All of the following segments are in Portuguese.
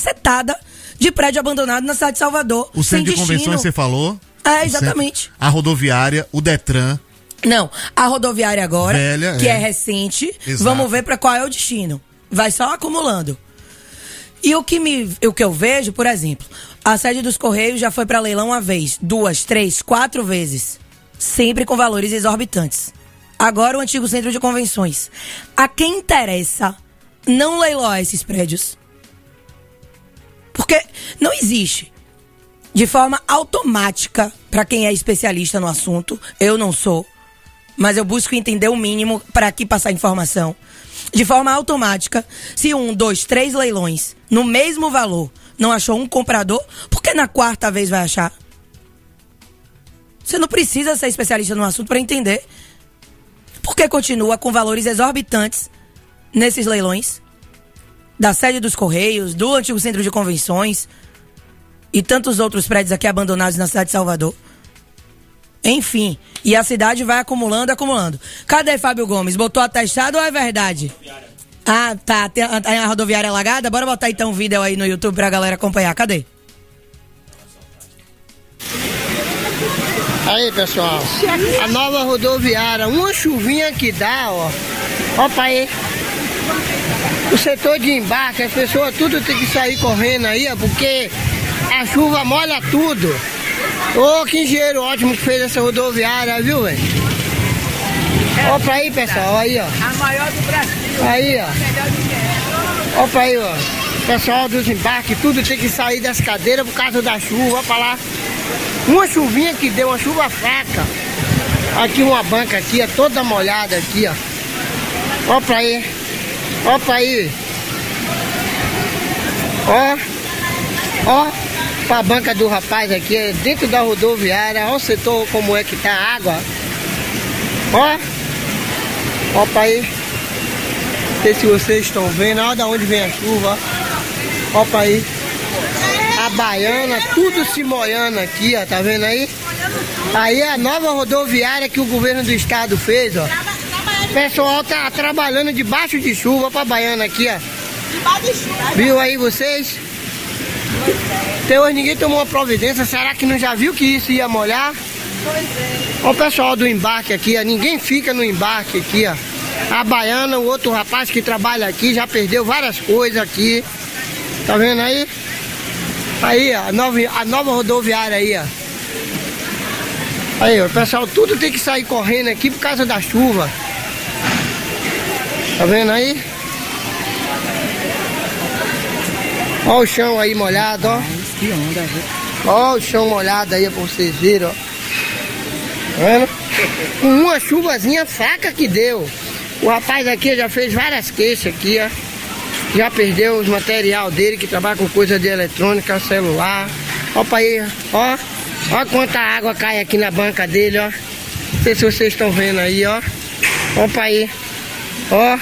cacetada de prédio abandonado na cidade de Salvador. O centro de convenções você falou? É, exatamente. A rodoviária, o Detran. Não, a rodoviária agora, velha, que é recente, Exato. Vamos ver para qual é o destino. Vai só acumulando. E o que eu vejo, por exemplo, a sede dos Correios já foi para leilão uma vez, 2, 3, 4 vezes. Sempre com valores exorbitantes. Agora o antigo centro de convenções. A quem interessa não leiloar esses prédios? Porque não existe de forma automática, para quem é especialista no assunto, eu não sou, mas eu busco entender o mínimo para aqui passar informação. De forma automática, se 1, 2, 3 leilões no mesmo valor não achou um comprador, por que na quarta vez vai achar? Você não precisa ser especialista no assunto para entender. Por que continua com valores exorbitantes nesses leilões? Da sede dos Correios, do antigo centro de convenções e tantos outros prédios aqui abandonados na cidade de Salvador. Enfim, e a cidade vai acumulando. Cadê Fábio Gomes? Botou atestado ou é verdade? Ah, tá. Tem a rodoviária alagada? Bora botar então um vídeo aí no YouTube pra galera acompanhar. Cadê? Aí, pessoal, a nova rodoviária, uma chuvinha que dá, ó. Opa aí. O setor de embarque, as pessoas tudo tem que sair correndo aí, ó, porque a chuva molha tudo. Ô, que engenheiro ótimo que fez essa rodoviária, viu, velho? Opa aí, pessoal, aí, ó. A maior do Brasil. Aí, ó. Opa aí, ó. Pessoal dos embarques, tudo tem que sair das cadeiras por causa da chuva, opa lá. Uma chuvinha que deu, uma chuva fraca. Aqui uma banca aqui, ó, toda molhada aqui, ó. Opa aí. Opa aí. Ó, pra banca do rapaz aqui, dentro da rodoviária, ó o setor como é que tá a água. Ó. Opa aí. Não sei se vocês estão vendo, olha de onde vem a chuva, ó. Opa aí. A Baiana, tudo se molhando aqui, ó, tá vendo aí? Aí é a nova rodoviária que o governo do estado fez, ó. O pessoal tá trabalhando debaixo de chuva pra Baiana aqui, ó. Debaixo de chuva. Viu aí vocês? Até hoje ninguém tomou uma providência, será que não já viu que isso ia molhar? Pois é. Ó o pessoal do embarque aqui, ó, ninguém fica no embarque aqui, ó. A Baiana, o outro rapaz que trabalha aqui, já perdeu várias coisas aqui. Tá vendo aí? Aí, ó, a nova rodoviária aí, ó. Aí, ó, o pessoal tudo tem que sair correndo aqui por causa da chuva. Tá vendo aí? Ó o chão aí molhado, ó. Que onda, viu? Ó o chão molhado aí pra vocês verem, ó. Tá vendo? Com uma chuvazinha fraca que deu. O rapaz aqui já fez várias queixas aqui, ó. Já perdeu os material dele, que trabalha com coisa de eletrônica, celular. Opa aí, ó. Ó quanta água cai aqui na banca dele, ó. Não sei se vocês estão vendo aí, ó. Opa aí. Ó.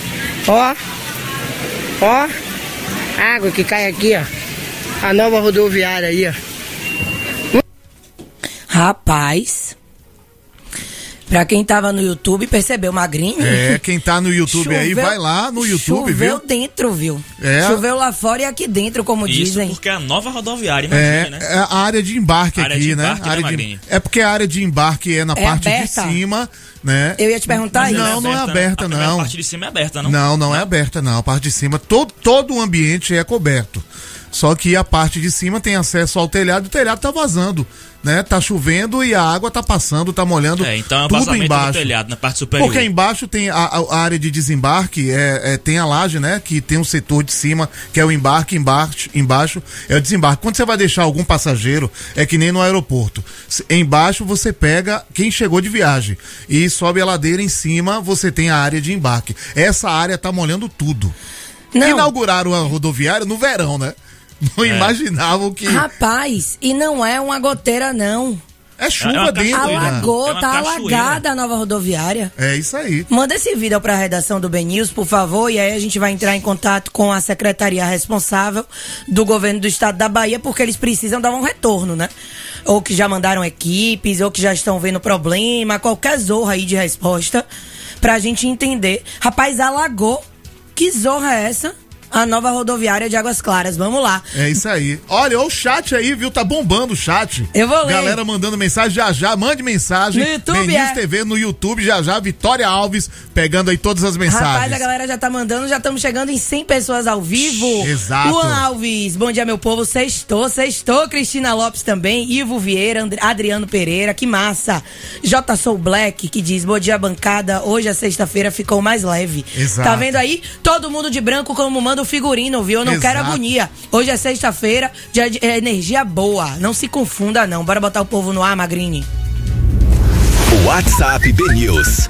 Água que cai aqui, ó. A nova rodoviária aí, ó. Rapaz, pra quem tava no YouTube, percebeu, Magrinho? É, quem tá no YouTube aí, vai lá no YouTube, choveu viu? dentro, viu? É. Choveu lá fora e aqui dentro, como Isso dizem. porque é a nova rodoviária, imagina, né? É a área de embarque Área aqui, de né? embarque, né, Magrinho? É porque a área de embarque é na parte aberta? de cima, né? Eu ia te perguntar isso. Não é aberta, né? não. A parte de cima é aberta, não? Não é aberta, não. A parte de cima, todo o ambiente é coberto. Só que a parte de cima tem acesso ao telhado, o telhado tá vazando, né? Tá chovendo e a água tá passando, tá molhando Então é o tudo vazamento embaixo. do telhado, na parte superior. Porque embaixo tem a área de desembarque, tem a laje, né? Que tem um setor de cima, que é o embarque, embaixo é o desembarque. Quando você vai deixar algum passageiro, é que nem no aeroporto. Embaixo você pega quem chegou de viagem e sobe a ladeira em cima, você tem a área de embarque. Essa área tá molhando tudo. Não. Inauguraram a rodoviária no verão, né? Não imaginavam que... Rapaz, e não é uma goteira, não. É chuva dentro, Alagou, É uma tá cachoeira. alagada a nova rodoviária. É isso aí. Manda esse vídeo pra redação do Ben News, por favor, e aí a gente vai entrar em contato com a secretaria responsável do governo do estado da Bahia, porque eles precisam dar um retorno, né? Ou que já mandaram equipes, ou que já estão vendo problema, qualquer zorra aí de resposta, pra gente entender. Rapaz, alagou. Que zorra é essa? a nova rodoviária de Águas Claras. Vamos lá. É isso aí. Olha o chat aí, viu? Tá bombando o chat. Eu vou ler. Galera mandando mensagem já, mande mensagem. No YouTube, BNews TV no YouTube, já, Vitória Alves, pegando aí todas as mensagens. Rapaz, a galera já tá mandando, já estamos chegando em 100 pessoas ao vivo. Exato. Luan Alves, bom dia, meu povo. Sextou. Cristina Lopes também, Ivo Vieira, Adriano Pereira, que massa. J Soul Black, que diz, bom dia, bancada, hoje a sexta-feira ficou mais leve. Exato. Tá vendo aí? Todo mundo de branco como manda o figurino, viu? Eu não quero agonia. Hoje é sexta-feira, dia de energia boa. Não se confunda, não. Bora botar o povo no ar, Magrini. WhatsApp BNews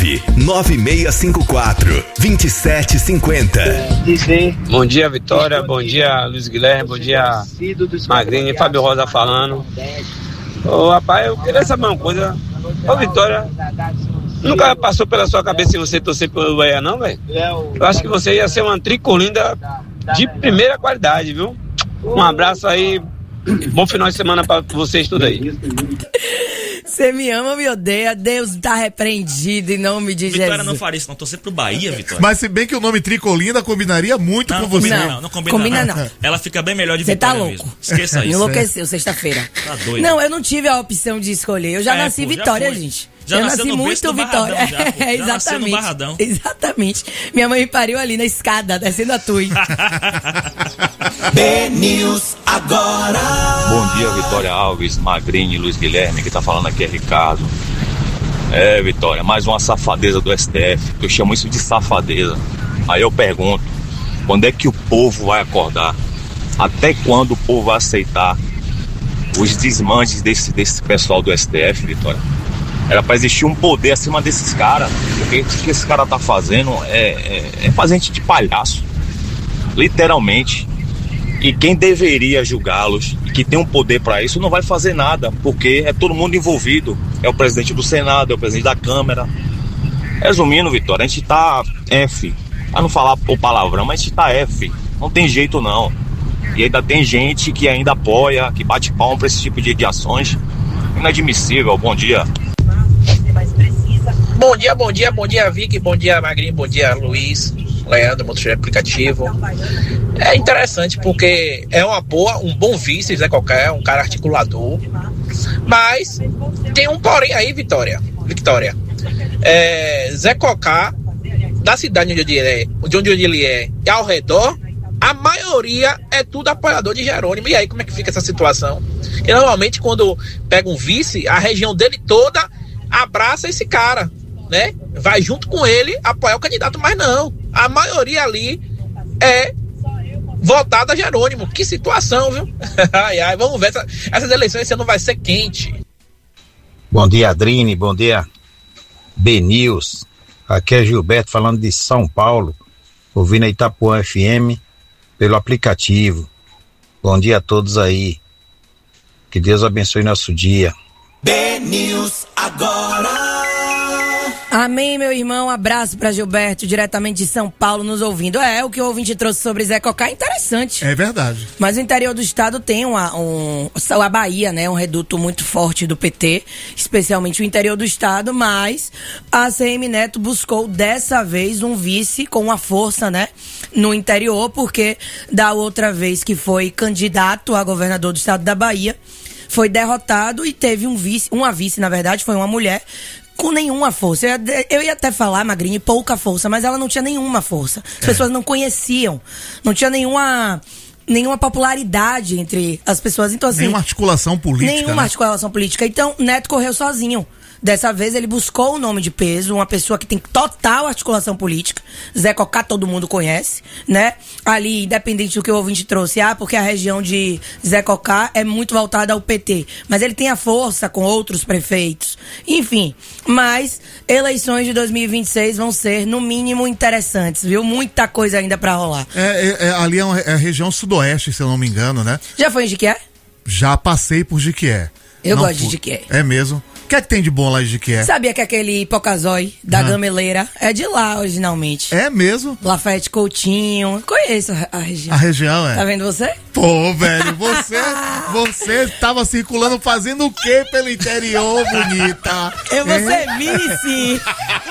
99654-2750. Bom dia, Vitória. Bom dia, Luiz Guilherme. Bom dia, Magrini. Fábio Rosa falando. Ô, rapaz, eu queria saber uma coisa. Ô, Vitória, nunca passou pela sua cabeça se você torcer pelo Bahia, não, velho? Eu acho que você ia ser uma tricolinda de primeira qualidade, viu? Um abraço aí. Bom final de semana pra vocês tudo aí. Você me ama ou me odeia? Deus tá repreendido em nome de Jesus. Vitória não faria isso, não. Torcer pro Bahia, Vitória. Mas se bem que o nome Tricolinda combinaria muito com você. Não combina não. Ela fica bem melhor de Vitória. Você tá louco. Mesmo. Esqueça isso. Enlouqueceu sexta-feira. Tá doido. Não, eu não tive a opção de escolher. Eu já nasci Vitória, gente. Já eu nasci muito Vitória. Já nasceu no Barradão. Exatamente. Minha mãe me pariu ali na escada, descendo a Tui. BNews agora. Bom dia, Vitória Alves, Magrini, Luiz Guilherme, que tá falando aqui é Ricardo. Vitória, mais uma safadeza do STF, que eu chamo isso de safadeza. Aí eu pergunto, quando é que o povo vai acordar? Até quando o povo vai aceitar os desmanches desse pessoal do STF, Vitória? Era pra existir um poder acima desses caras, porque o que esse cara tá fazendo é fazer gente de palhaço, literalmente. E quem deveria julgá-los e que tem um poder para isso não vai fazer nada, porque é todo mundo envolvido. É o presidente do Senado, é o presidente da Câmara. Resumindo, Vitória, a gente tá F. Pra não falar o palavrão, mas a gente tá F. Não tem jeito não. E ainda tem gente que ainda apoia, que bate palma pra esse tipo de ações. Inadmissível. Bom dia. Bom dia, Vicky, bom dia, Magrinho, bom dia, Luiz, Leandro, motorista aplicativo. É interessante porque é um bom vice, Zé Cocá, um cara articulador, mas tem um porém aí, Victoria. Zé Cocá, da cidade de onde ele é e ao redor, a maioria é tudo apoiador de Jerônimo. E aí, como é que fica essa situação? E normalmente, quando pega um vice, a região dele toda abraça esse cara, né? Vai junto com ele apoiar o candidato, mas não. A maioria ali é votada a Jerônimo. Que situação, viu? Vamos ver. Essas eleições esse ano vai ser quente. Bom dia, Adrine. Bom dia, BNews. Aqui é Gilberto falando de São Paulo, ouvindo a Itapuã FM pelo aplicativo. Bom dia a todos aí. Que Deus abençoe nosso dia. BNews agora. Amém, meu irmão. Abraço pra Gilberto, diretamente de São Paulo, nos ouvindo. O que o ouvinte trouxe sobre Zé Cocá é interessante. É verdade. Mas o interior do estado tem a Bahia, né? Um reduto muito forte do PT, especialmente o interior do estado, mas a CM Neto buscou dessa vez um vice com uma força, né? No interior, porque da outra vez que foi candidato a governador do estado da Bahia, foi derrotado e teve uma vice, na verdade, foi uma mulher com nenhuma força. Eu ia até falar, Magrini, pouca força, mas ela não tinha nenhuma força. As pessoas não conheciam, não tinha nenhuma popularidade entre as pessoas. Então, assim, nenhuma articulação política. Nenhuma articulação política. Então, Neto correu sozinho. Dessa vez ele buscou um nome de peso, uma pessoa que tem total articulação política. Zé Cocá todo mundo conhece, né? Ali, independente do que o ouvinte trouxe, porque a região de Zé Cocá é muito voltada ao PT. Mas ele tem a força com outros prefeitos. Enfim, mas eleições de 2026 vão ser, no mínimo, interessantes, viu? Muita coisa ainda pra rolar. Ali é a região sudoeste, se eu não me engano, né? Já foi em Jiquié? Já passei por Jiquié. Eu gosto de Jiquié. É mesmo? O que é que tem de bom lá em Jiquié? Sabia que aquele hipocazói da Gameleira é de lá originalmente? É mesmo? Lafayette Coutinho. Conheço a região. A região, Tá vendo você? Pô, velho, você tava circulando fazendo o quê pelo interior, bonita? Eu vou ser vice.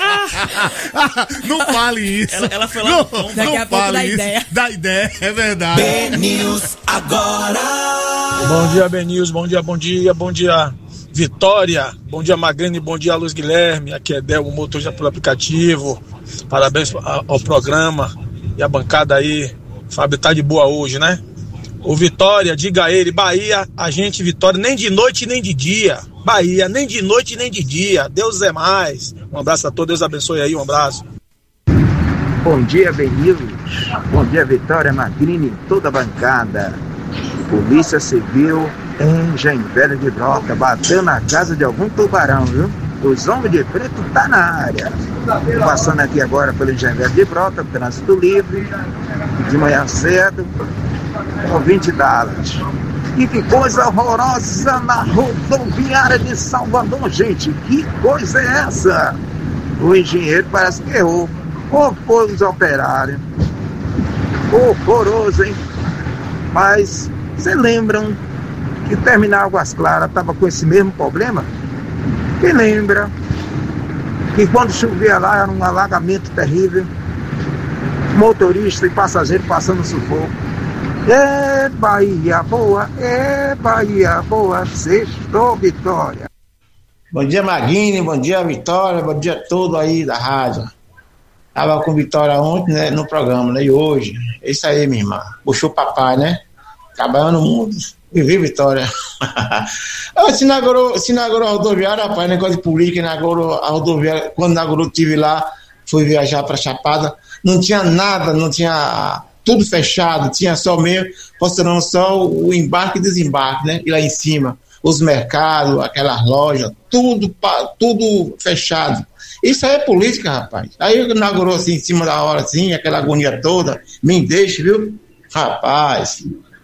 Não fale isso. Ela foi lá no tom. Daqui a pouco dá ideia. Dá ideia, é verdade. BNews agora. Bom dia, BNews. Bom dia, Vitória. Bom dia, Magrini. Bom dia, Luiz Guilherme. Aqui é Del, motorista pelo aplicativo. Parabéns ao programa e a bancada aí. Fábio tá de boa hoje, né? O Vitória, diga a ele, Bahia, a gente Vitória, nem de noite nem de dia. Bahia, nem de noite nem de dia. Deus é mais. Um abraço a todos, Deus abençoe aí, um abraço. Bom dia, BNews. Bom dia, Vitória, Magrini, toda a bancada. Polícia Civil em Joinville de Brota, bateu na casa de algum tubarão, viu? Os homens de preto tá na área. Passando aqui agora pelo Joinville de Brota, trânsito livre, de manhã cedo, com 20 Dallas. E que coisa horrorosa na rodoviária de Salvador, gente. Que coisa é essa? O engenheiro parece que errou. Ou foi os operários. Horroroso, hein? Mas, vocês lembram que o terminal Águas Claras estava com esse mesmo problema? Quem lembra que quando chovia lá era um alagamento terrível, motorista e passageiro passando sufoco. É Bahia boa, sextou, Vitória. Bom dia, Magrini, bom dia, Vitória, bom dia a todo aí da rádio. Tava com Vitória ontem, né, no programa, né, e hoje, é isso aí, minha irmã, puxou o papai, né, trabalhando no mundo. Vivi, Vitória. Se inaugurou a rodoviária, rapaz, negócio de política, inaugurou a rodoviária. Quando inaugurou, estive lá, fui viajar para Chapada, não tinha nada, não tinha tudo fechado, tinha só mesmo, mostrando só o embarque e desembarque, né? E lá em cima, os mercados, aquelas lojas, tudo fechado. Isso aí é política, rapaz. Aí inaugurou assim, em cima da hora, assim, aquela agonia toda, me deixa, viu? Rapaz.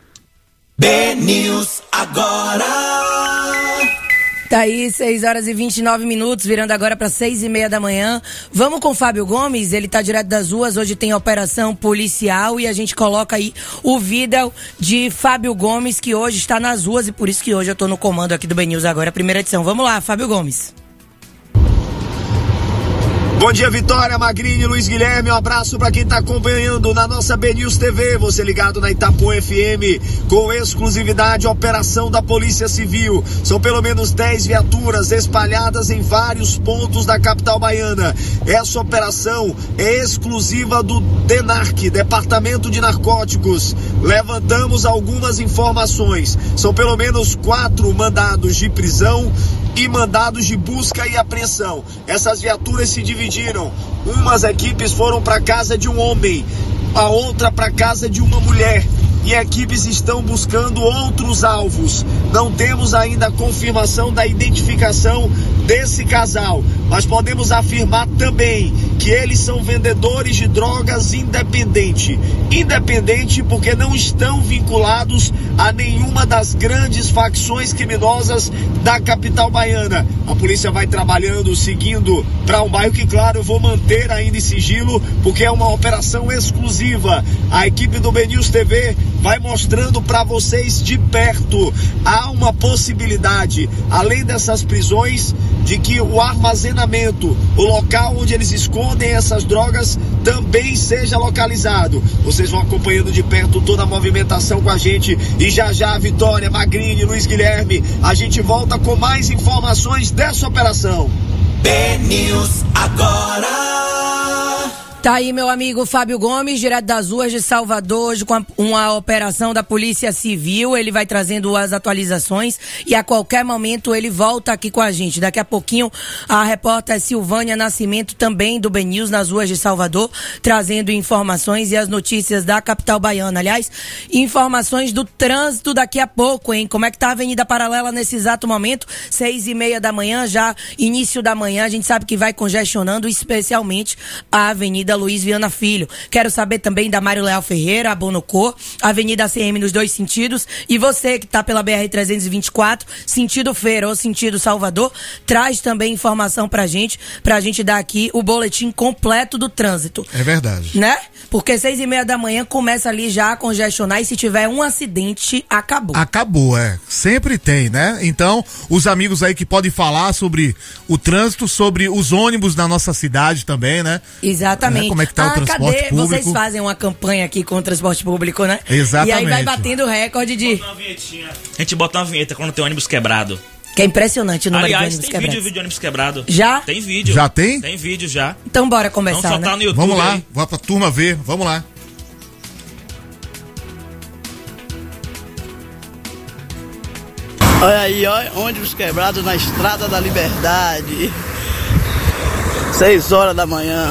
BNews agora. Tá aí, 6h29, virando agora para 6h30 da manhã. Vamos com o Fábio Gomes, ele tá direto das ruas, hoje tem operação policial e a gente coloca aí o vídeo de Fábio Gomes, que hoje está nas ruas e por isso que hoje eu tô no comando aqui do BNews agora, primeira edição. Vamos lá, Fábio Gomes. Bom dia, Vitória, Magrini, Luiz Guilherme, um abraço para quem está acompanhando na nossa BNews TV, você ligado na Itapuã FM, com exclusividade, operação da Polícia Civil. São pelo menos 10 viaturas espalhadas em vários pontos da capital baiana. Essa operação é exclusiva do DENARC, Departamento de Narcóticos. Levantamos algumas informações. São pelo menos 4 mandados de prisão e mandados de busca e apreensão. Essas viaturas se dividiram. Umas equipes foram para casa de um homem, a outra para casa de uma mulher. E equipes estão buscando outros alvos. Não temos ainda a confirmação da identificação desse casal, mas podemos afirmar também que eles são vendedores de drogas independente porque não estão vinculados a nenhuma das grandes facções criminosas da capital baiana. A polícia vai trabalhando, seguindo para um bairro que, claro, eu vou manter ainda em sigilo, porque é uma operação exclusiva. A equipe do BNews TV vai mostrando para vocês de perto. Há uma possibilidade, além dessas prisões, de que o armazenamento, o local onde eles escondem essas drogas, também seja localizado. Vocês vão acompanhando de perto toda a movimentação com a gente e já Vitória, Magrini, Luiz Guilherme, a gente volta com mais informações dessa operação. BNews agora. Tá aí meu amigo Fábio Gomes, direto das ruas de Salvador, hoje com uma operação da Polícia Civil. Ele vai trazendo as atualizações e a qualquer momento ele volta aqui com a gente. Daqui a pouquinho a repórter Silvânia Nascimento, também do BNews, nas ruas de Salvador, trazendo informações e as notícias da capital baiana. Aliás, informações do trânsito daqui a pouco, hein? Como é que tá a Avenida Paralela nesse exato momento? 6h30 da manhã, já início da manhã. A gente sabe que vai congestionando, especialmente a Avenida Avenida Luiz Viana Filho. Quero saber também da Mário Leal Ferreira, a Bonocô, Avenida CM nos dois sentidos. E você que tá pela BR-324, sentido Feira ou sentido Salvador, traz também informação pra gente dar aqui o boletim completo do trânsito. É verdade. Né? Porque 6h30 da manhã começa ali já a congestionar e se tiver um acidente, acabou. Acabou, sempre tem, né? Então, os amigos aí que podem falar sobre o trânsito, sobre os ônibus na nossa cidade também, né? Exatamente. Como é que tá o transporte público? Vocês fazem uma campanha aqui com o transporte público, né? Exatamente. E aí vai batendo recorde de... A gente bota uma vinheta quando tem ônibus quebrado. Que é impressionante o número de ônibus quebrados. Tem vídeo de ônibus quebrado. Já? Tem vídeo. Já tem? Tem vídeo já. Então bora começar, vamos soltar, né? No YouTube. Vamos lá, aí. vamos pra turma ver, vamos lá. Olha aí, ônibus quebrados na Estrada da Liberdade. 6 horas da manhã.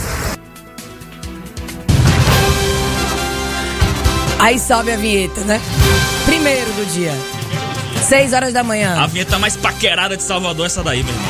Aí sobe a vinheta, né? Primeiro do dia. 6 horas da manhã. A vinheta mais paquerada de Salvador é essa daí, meu irmão.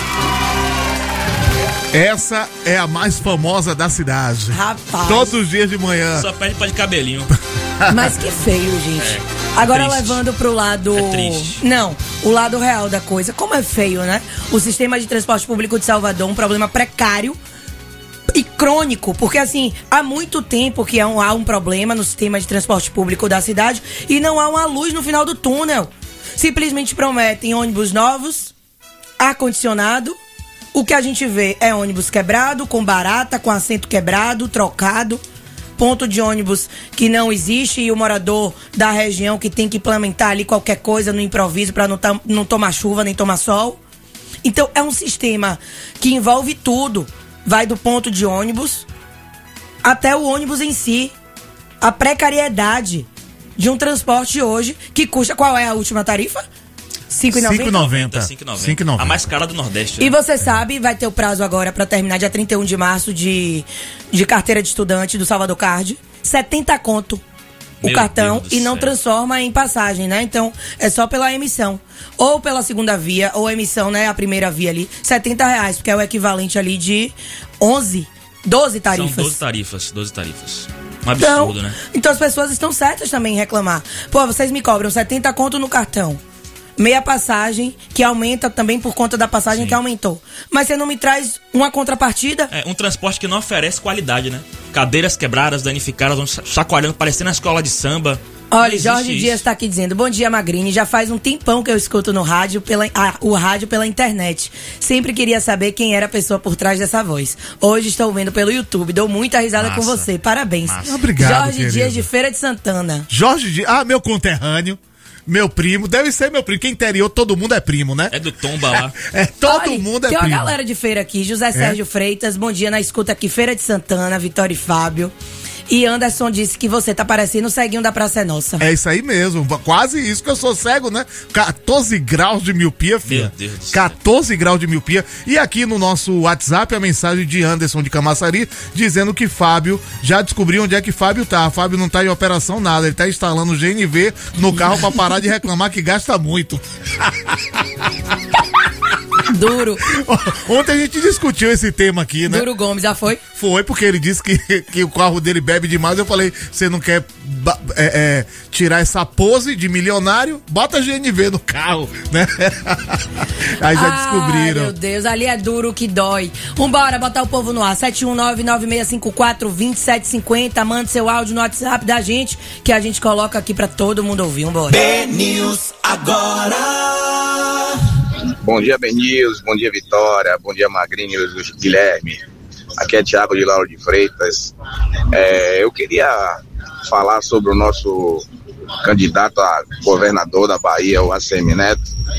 Essa é a mais famosa da cidade. Rapaz. Todos os dias de manhã. Só pede pó de cabelinho. Mas que feio, gente. Agora triste. Levando pro lado... É triste. Não, o lado real da coisa. Como é feio, né? O sistema de transporte público de Salvador, um problema precário e crônico, porque assim, há muito tempo que há um problema no sistema de transporte público da cidade e não há uma luz no final do túnel. Simplesmente prometem ônibus novos, ar-condicionado. O que a gente vê é ônibus quebrado, com barata, com assento quebrado, trocado. Ponto de ônibus que não existe e o morador da região que tem que implementar ali qualquer coisa no improviso para não tomar chuva nem tomar sol. Então é um sistema que envolve tudo. Vai do ponto de ônibus até o ônibus em si. A precariedade de um transporte hoje que custa... Qual é a última tarifa? R$5,90? 5,90. A mais cara do Nordeste. E né? você sabe, vai ter o prazo agora pra terminar dia 31 de março de carteira de estudante do Salvador Card. 70 conto o Meu cartão Deus do e não céu. transforma em passagem, né? Então é só pela emissão. Ou pela segunda via, ou emissão, né? A primeira via ali, R$70, porque é o equivalente ali de 12 tarifas. São 12 tarifas. Um absurdo, né? Então as pessoas estão certas também em reclamar. Pô, vocês me cobram 70 conto no cartão. Meia passagem, que aumenta também por conta da passagem que aumentou. Mas você não me traz uma contrapartida? É um transporte que não oferece qualidade, né? Cadeiras quebradas, danificadas, chacoalhando, parecendo a escola de samba. Olha, Jorge Dias está aqui dizendo: bom dia, Magrini. Já faz um tempão que eu escuto no rádio, o rádio pela internet. Sempre queria saber quem era a pessoa por trás dessa voz. Hoje estou vendo pelo YouTube. Dou muita risada com você. Parabéns. Obrigado, Jorge querido. Dias de Feira de Santana. Jorge Dias, meu conterrâneo. Meu primo, deve ser meu primo, que interior todo mundo é primo, né? É do Tomba lá. Olha, mundo é tem primo. uma galera de feira aqui, José Sérgio Freitas, bom dia na escuta aqui, Feira de Santana, Vitória e Fábio. E Anderson disse que você tá parecendo o ceguinho da Praça é Nossa. É isso aí mesmo, quase isso, que eu sou cego, né? 14 graus de miopia, filha. Meu Deus do céu. 14 graus de miopia. E aqui no nosso WhatsApp, a mensagem de Anderson de Camaçari, dizendo que Fábio, já descobriu onde é que Fábio tá. Fábio não tá em operação nada, ele tá instalando o GNV no carro pra parar de reclamar que gasta muito. Duro. Ontem a gente discutiu esse tema aqui, né? Duro Gomes, já foi? Foi, porque ele disse que o carro dele bebe demais. Eu falei, você não quer tirar essa pose de milionário? Bota GNV no carro, né? Aí já descobriram. Meu Deus, ali é duro que dói. Vambora, botar o povo no ar. 719-9654-2750. Manda seu áudio no WhatsApp da gente, que a gente coloca aqui pra todo mundo ouvir. Vambora. BNews agora. Bom dia, BNews. Bom dia, Vitória. Bom dia, Magrini e Luiz Guilherme. Aqui é Thiago de Lauro de Freitas. Eu queria falar sobre o nosso candidato a governador da Bahia, o ACM Neto,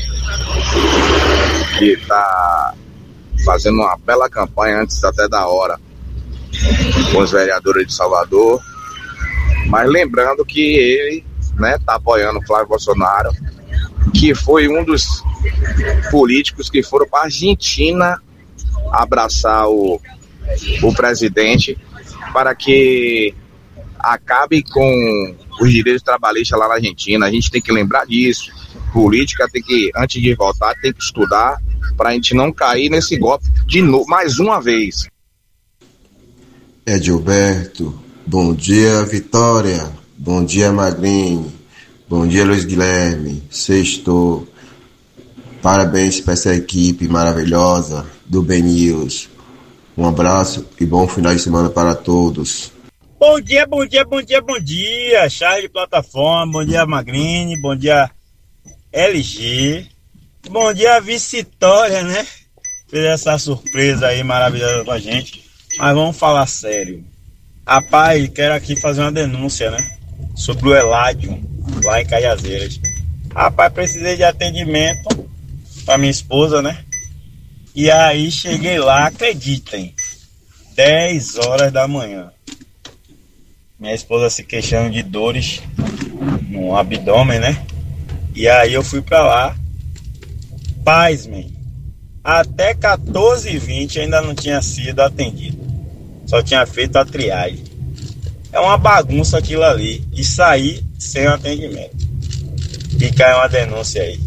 que está fazendo uma bela campanha antes até da hora com os vereadores de Salvador. Mas lembrando que ele está apoiando o Flávio Bolsonaro, que foi um dos políticos que foram para a Argentina abraçar o presidente para que acabe com os direitos trabalhistas lá na Argentina. A gente tem que lembrar disso. Política tem que, antes de votar, tem que estudar para a gente não cair nesse golpe de novo, mais uma vez. Edilberto. Bom dia, Vitória. Bom dia, Magrini. Bom dia, Luiz Guilherme. Sextou. Parabéns para essa equipe maravilhosa do BNews. Um abraço e bom final de semana para todos. Bom dia, bom dia, bom dia, bom dia. Charles de plataforma, bom dia, Magrini, bom dia, LG. Bom dia, Vitória, né? Fez essa surpresa aí maravilhosa com a gente. Mas vamos falar sério. Rapaz, quero aqui fazer uma denúncia, né? Sobre o Eládio, lá em Caiazeiras. Rapaz, precisei de atendimento pra minha esposa, né? E aí cheguei lá, acreditem, 10 horas da manhã. Minha esposa se queixando de dores no abdômen, né? E aí eu fui pra lá. Pasmem, até 14h20 ainda não tinha sido atendido. Só tinha feito a triagem. É uma bagunça aquilo ali. E sair sem atendimento. Fica aí uma denúncia aí.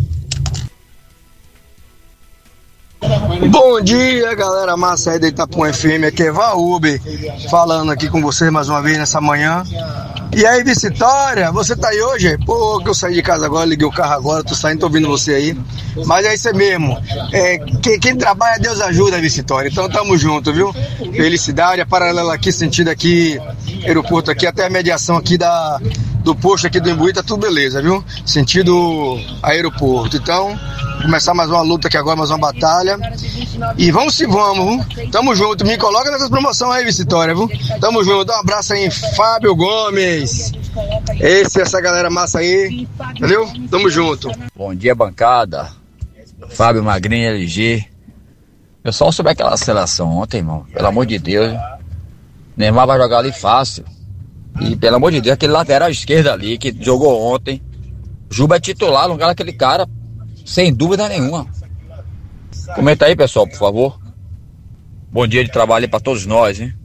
Bom dia, galera massa aí da Itapuã FM, aqui é Vaúbe, falando aqui com vocês mais uma vez nessa manhã. E aí, Vitória, você tá aí hoje? Pô, que eu saí de casa agora, liguei o carro agora, tô saindo, tô ouvindo você aí. Mas é isso mesmo, quem trabalha, Deus ajuda, Vitória. Então tamo junto, viu? Felicidade, a paralela aqui, sentido aqui, aeroporto aqui, até a mediação aqui do posto aqui do Imbuí, tá tudo beleza, viu? Sentido aeroporto. Então, começar mais uma luta aqui agora, mais uma batalha. E vamos se vamos, viu? Tamo junto. Me coloca nessas promoções aí, Vitória, viu? Tamo junto. Dá um abraço aí, Fábio Gomes. Essa galera massa aí. Valeu? Tamo junto. Bom dia, bancada. Fábio Magrinho, LG. Pessoal, sobre aquela seleção ontem, irmão. Pelo amor de Deus. Neymar vai jogar ali fácil. E pelo amor de Deus, aquele lateral esquerdo ali que jogou ontem. Juba é titular no lugar daquele cara. Sem dúvida nenhuma. Comenta aí, pessoal, por favor. Bom dia de trabalho aí pra todos nós, hein?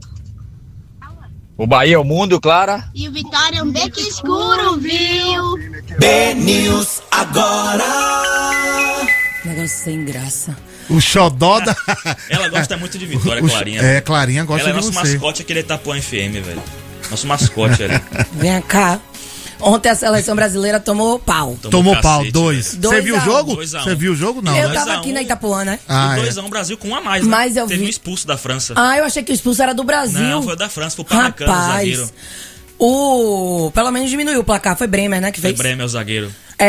O Bahia é o mundo, Clara. E o Vitória é um beco escuro, viu? BNews agora. Negócio sem graça. O xodó da... Ela gosta muito de Vitória, Clarinha. Clarinha gosta de você. Ela é nosso mascote, aquele Itapuã FM, velho. Nosso mascote ali. Vem cá. Ontem a seleção brasileira tomou pau. Tomou pau, 2. Você viu o jogo? Você viu o jogo? Não. Eu tava aqui na Itapuã, né? 2-1 Brasil com um a mais, né? Mas eu Teve vi... um expulso da França. Eu achei que o expulso era do Brasil. Não, foi o da França, foi o Panacan, o zagueiro. Pelo menos diminuiu o placar, foi Bremer, né, que fez? Foi Bremer, o zagueiro.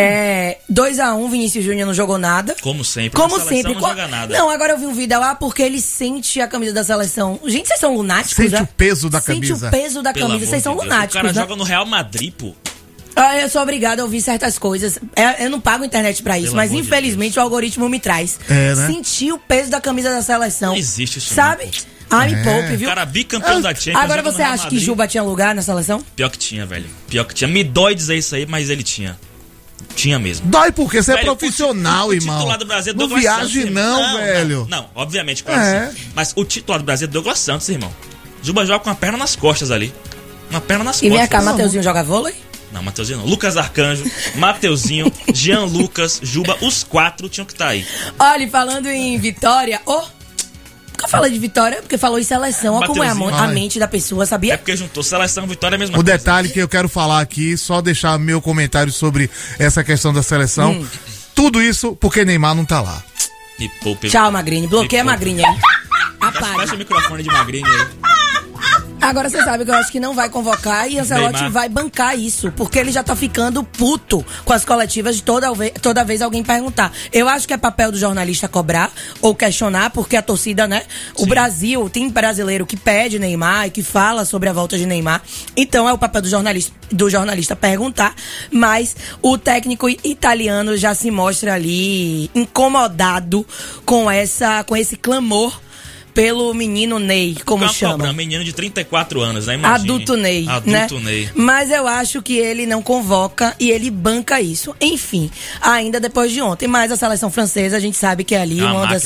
2-1, Vinícius Júnior não jogou nada. Como sempre. Como sempre. Não joga nada. Não, agora eu vi um vídeo lá porque ele sente a camisa da seleção. Gente, vocês são lunáticos, Sente o peso da camisa. Sente o peso da camisa. Vocês são lunáticos, O cara né? joga no Real Madrid, pô. Eu sou obrigada a ouvir certas coisas. Eu não pago internet pra isso, mas infelizmente o algoritmo me traz. Né? Sentir o peso da camisa da seleção. Não existe isso. Sabe? Me poupe, viu? O cara bicampeão da Champions. Agora você acha que Juba tinha lugar na seleção? Pior que tinha, velho. Pior que tinha. Me dói dizer isso aí, mas ele tinha. Tinha mesmo. Dói porque você é profissional, irmão. O titular do Brasil é não Douglas viaje Santos, não, velho. Não, obviamente, claro sim. Mas o titular do Brasil é Douglas Santos, irmão. Juba joga com a perna nas costas ali. Uma perna nas costas. E vem cá, Mateuzinho joga vôlei? Não, Mateuzinho não. Lucas Arcanjo, Mateuzinho, Jean Lucas, Juba, os 4 tinham que estar aí. Olha, falando em Vitória, nunca falei de Vitória, porque falou em seleção. Olha como é a mente da pessoa, sabia? É porque juntou seleção, Vitória, é a mesma coisa. O detalhe que eu quero falar aqui, só deixar meu comentário sobre essa questão da seleção. Tudo isso porque Neymar não tá lá. Tchau, Magrini. Bloqueia Magrini aí. Apaga. Baixa o microfone de Magrini aí. Agora você sabe que eu acho que não vai convocar e Ancelotti vai bancar isso, porque ele já tá ficando puto com as coletivas de toda vez alguém perguntar. Eu acho que é papel do jornalista cobrar ou questionar, porque a torcida, né? Sim. O Brasil, tem brasileiro que pede Neymar e que fala sobre a volta de Neymar. Então é o papel do jornalista perguntar, mas o técnico italiano já se mostra ali incomodado com esse clamor pelo menino Ney, como chama. Menino de 34 anos, né? Imagine. Adulto Ney, né? Ney. Mas eu acho que ele não convoca e ele banca isso. Enfim, ainda depois de ontem. Mas a seleção francesa, a gente sabe que é ali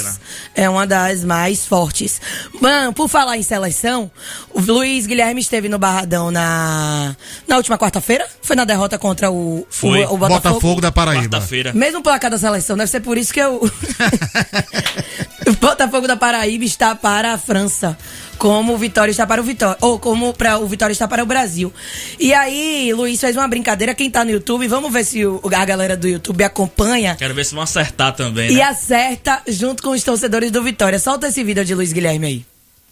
uma das mais fortes. Mano, por falar em seleção, o Luiz Guilherme esteve no Barradão na última quarta-feira? Foi na derrota contra o Botafogo da Paraíba. Quarta-feira. Mesmo placar da seleção, deve ser por isso que eu... Botafogo da Paraíba está para a França, como o Vitória está para o Vitória, ou como o Vitória está para o Brasil. E aí, Luiz fez uma brincadeira, quem tá no YouTube, vamos ver se a galera do YouTube acompanha. Quero ver se vão acertar também, E né? acerta junto com os torcedores do Vitória. Solta esse vídeo de Luiz Guilherme aí.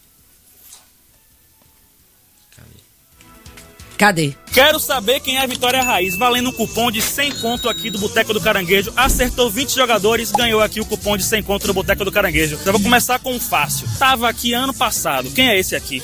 Cadê? Quero saber quem é a Vitória Raiz, valendo um cupom de 100 conto aqui do Boteco do Caranguejo. Acertou 20 jogadores, ganhou aqui o cupom de 100 conto do Boteco do Caranguejo. Então vou começar com um fácil. Tava aqui ano passado. Quem é esse aqui?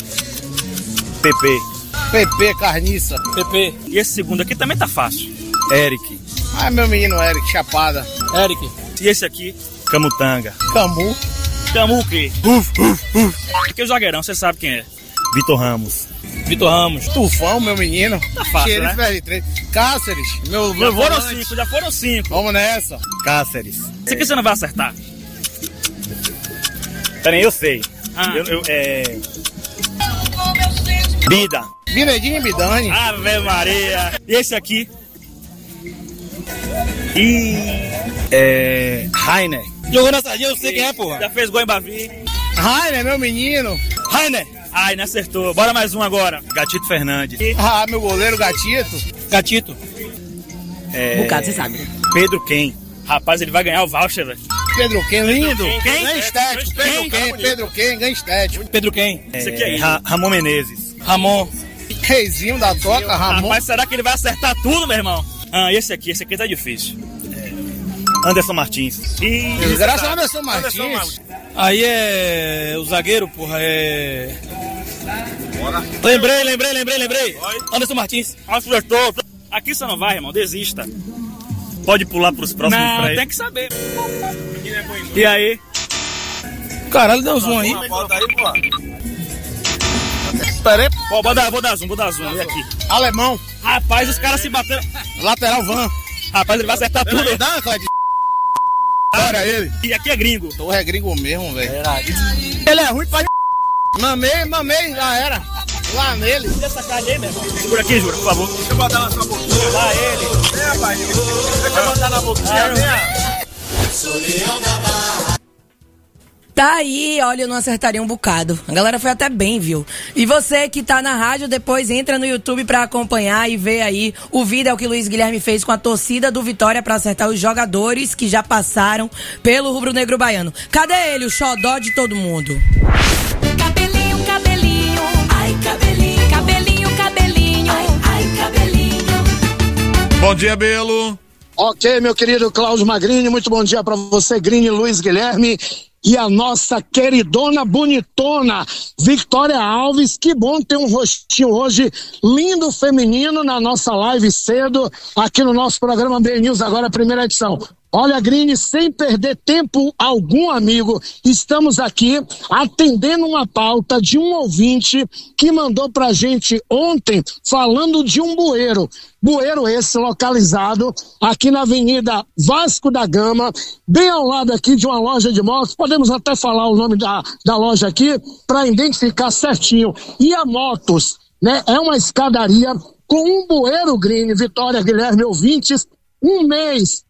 PP. PP, carniça. PP. E esse segundo aqui também tá fácil. Eric. Ah, meu menino Eric, chapada. Eric. E esse aqui? Camutanga. Camu. Camu o quê? Aqui é o zagueirão, você sabe quem é. Vitor Ramos. Vitor Ramos. Tufão, meu menino. Tá fácil, né? Cáceres, meu já foram 5. Vamos nessa. Cáceres. Esse aqui você não vai acertar. Peraí, eu sei. Bida. Binedinho e Bidani. Ave Maria. E esse aqui? Rainer. Jogou na sardinha, eu sei quem é, porra. Já fez gol em Bavi. Rainer, meu menino. Rainer. Ai, não acertou. Bora mais um agora. Gatito Fernandes. Ah, meu goleiro Gatito. Gatito. Bocado, você sabe. Pedro Ken. Rapaz, ele vai ganhar o voucher, velho. Pedro Ken, lindo. Quem? Ganha estético. Pedro Ken, ganha estético. Pedro Ken. Esse aqui é Ramon Menezes. Ramon. Reizinho da toca, Ramon. Rapaz, será que ele vai acertar tudo, meu irmão? Esse aqui tá difícil. Anderson Martins. Graças a Anderson Martins. Aí é o zagueiro, porra, Lembrei. Anderson Martins. Acertou. Aqui você não vai, irmão, desista. Pode pular pros próximos pra aí. Tem que saber. E aí? Caralho, deu zoom aí. Pera aí. Vou dar zoom. E aqui? Alemão. Rapaz, os caras se bateram. Lateral van. Rapaz, ele vai acertar tudo. Olha ele. E aqui é gringo. Tu é gringo mesmo, velho. Ele é ruim pra... Mamei, já era. Lá nele. Tira essa carne aí, meu irmão. Segura aqui, Jura, por favor. Deixa eu botar na sua boquinha. Lá ele. Rapaz. Deixa eu botar na boquinha. Tá aí, olha, eu não acertaria um bocado. A galera foi até bem, viu? E você que tá na rádio, depois entra no YouTube pra acompanhar e ver aí o vídeo que o Luiz Guilherme fez com a torcida do Vitória pra acertar os jogadores que já passaram pelo rubro-negro baiano. Cadê ele, o xodó de todo mundo? Cabelinho, cabelinho, ai cabelinho, cabelinho, cabelinho, ai cabelinho. Bom dia, Belo. Ok, meu querido Cláudio Magrini, muito bom dia pra você, Grini, Luiz Guilherme. E a nossa queridona bonitona Vitória Alves, que bom ter um rostinho hoje lindo feminino na nossa live cedo, aqui no nosso programa BN News, agora primeira edição. Olha, Grini, sem perder tempo algum, amigo, estamos aqui atendendo uma pauta de um ouvinte que mandou pra gente ontem falando de um bueiro. Bueiro esse localizado aqui na Avenida Vasco da Gama, bem ao lado aqui de uma loja de motos. Podemos até falar o nome da loja aqui para identificar certinho. E a Motos, né? É uma escadaria com um bueiro, Grini, Vitória, Guilherme, ouvintes, um mês,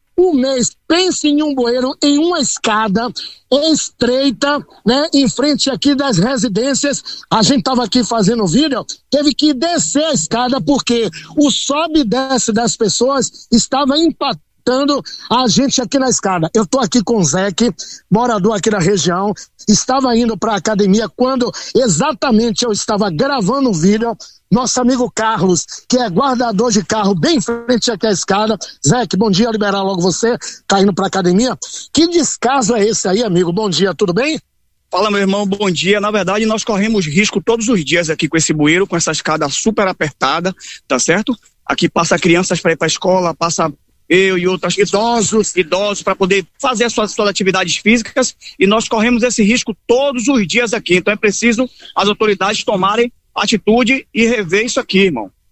pense em um bueiro, em uma escada estreita, né, em frente aqui das residências. A gente tava aqui fazendo vídeo, teve que descer a escada porque o sobe e desce das pessoas estava impactando a gente aqui na escada. Eu tô aqui com o Zeque, morador aqui da região, estava indo para a academia quando exatamente eu estava gravando um vídeo. Nosso amigo Carlos, que é guardador de carro bem em frente aqui à escada. Zeque, bom dia, liberar logo você, tá indo pra academia. Que descaso é esse aí, amigo? Bom dia, tudo bem? Fala, meu irmão, bom dia. Na verdade, nós corremos risco todos os dias aqui com esse bueiro, com essa escada super apertada, tá certo? Aqui passa crianças para ir pra escola, passa eu e outros idosos para poder fazer as suas atividades físicas, e nós corremos esse risco todos os dias aqui. Então é preciso as autoridades tomarem atitude e rever isso aqui, irmão.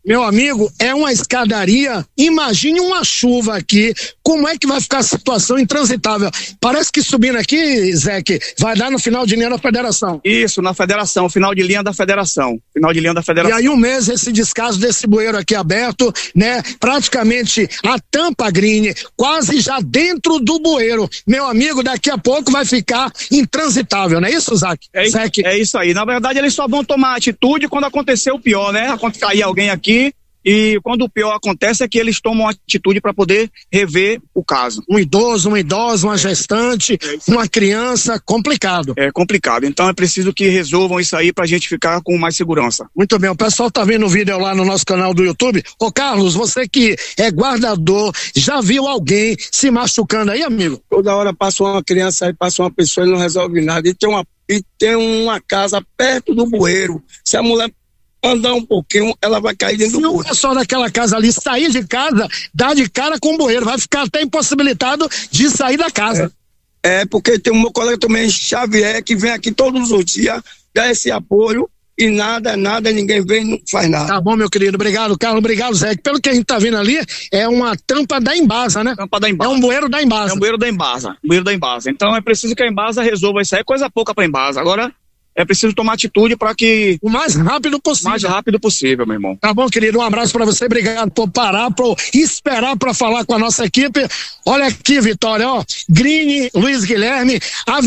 Meu amigo, é uma escadaria, imagine uma chuva aqui, como é que vai ficar a situação intransitável? Parece que subindo aqui, Zeke, vai dar no final de linha da federação. Isso, na federação, final de linha da federação. E aí um mês esse descaso desse bueiro aqui aberto, né? Praticamente a tampa, Green, quase já dentro do bueiro. Meu amigo, daqui a pouco vai ficar intransitável, não é isso, Zeke? É isso aí. Na verdade, eles só vão tomar atitude quando acontecer o pior, né? Quando cair alguém aqui, e quando o pior acontece é que eles tomam atitude para poder rever o caso. Um idoso, uma idosa, uma gestante, uma criança, complicado. É complicado, então é preciso que resolvam isso aí pra gente ficar com mais segurança. Muito bem, o pessoal tá vendo o vídeo lá no nosso canal do YouTube. Ô Carlos, você que é guardador, já viu alguém se machucando aí, amigo? Toda hora passa uma criança aí, passa uma pessoa e não resolve nada. E tem uma casa perto do bueiro. Se a mulher andar um pouquinho, ela vai cair dentro do bueiro. Se o pessoal daquela casa ali sair de casa, dá de cara com o bueiro, vai ficar até impossibilitado de sair da casa. Porque tem um meu colega também, Xavier, que vem aqui todos os dias, dá esse apoio e nada, ninguém vem e não faz nada. Tá bom, meu querido, obrigado, Carlos, obrigado, Zé. Pelo que a gente tá vendo ali, é uma tampa da Embasa, né? Tampa da Embasa. É um bueiro da Embasa. É um bueiro da Embasa. Então é preciso que a Embasa resolva isso aí, coisa pouca pra Embasa. Agora é preciso tomar atitude para que... O mais rápido possível. O mais rápido possível, meu irmão. Tá bom, querido, um abraço para você, obrigado por parar, por esperar para falar com a nossa equipe. Olha aqui, Vitória, ó, Green, Luiz Guilherme,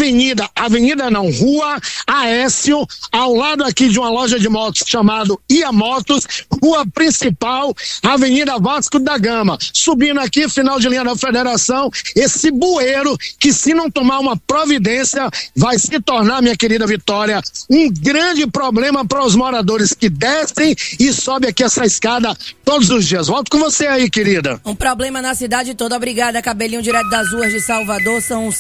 Rua Aécio, ao lado aqui de uma loja de motos chamado Ia Motos, rua principal, Avenida Vasco da Gama. Subindo aqui, final de linha da federação, esse bueiro que se não tomar uma providência, vai se tornar, minha querida Vitória, um grande problema para os moradores que descem e sobem aqui essa escada todos os dias. Volto com você aí, querida. Um problema na cidade toda. Obrigada, Cabelinho, direto das ruas de Salvador. São